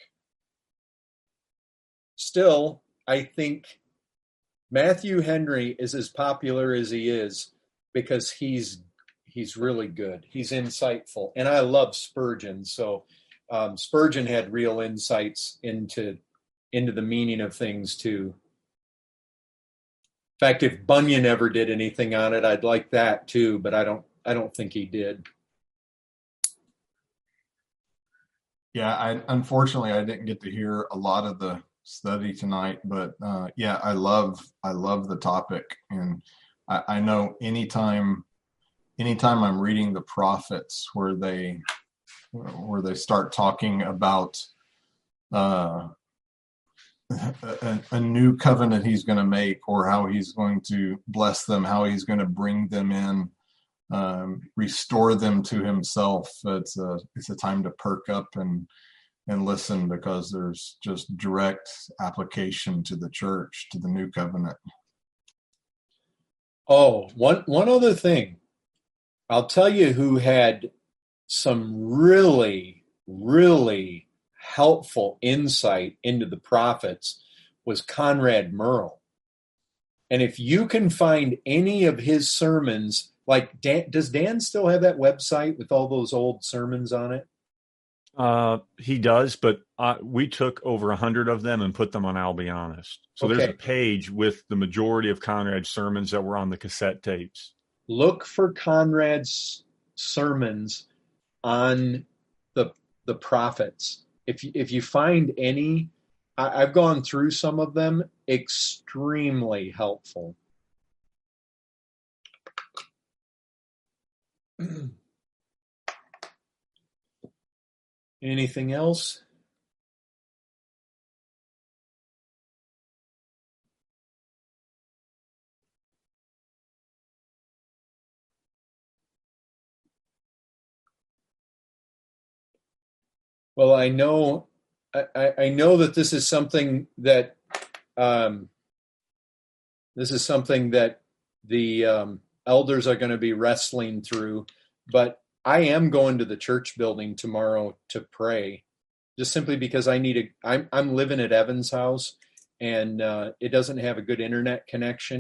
Still, I think Matthew Henry is as popular as he is because he's he's really good. He's insightful. And I love Spurgeon. So um, Spurgeon had real insights into into the meaning of things too. In fact, if Bunyan ever did anything on it, I'd like that too, but I don't I don't think he did. Yeah, I unfortunately I didn't get to hear a lot of the study tonight, but uh, yeah, I love I love the topic, and I, I know anytime anytime I'm reading the prophets where they where they start talking about uh, a, a new covenant he's going to make, or how he's going to bless them, how he's going to bring them in, um, restore them to himself. It's a it's a time to perk up and and listen, because there's just direct application to the church, to the new covenant. Oh, one one other thing. I'll tell you who had some really, really helpful insight into the prophets was Conrad Merle. And if you can find any of his sermons, like Dan, does Dan still have that website with all those old sermons on it? Uh, he does, but uh, we took over a hundred of them and put them on I'll Be Honest. So Okay. there's a page with the majority of Conrad's sermons that were on the cassette tapes. Look for Conrad's sermons on the the prophets. If you, if you find any, I, I've gone through some of them, extremely helpful. Anything else? Well, I know, I, I know that this is something that, um, this is something that the um, elders are going to be wrestling through, but I am going to the church building tomorrow to pray, just simply because I need a, I'm, I'm living at Evan's house, and uh, it doesn't have a good internet connection.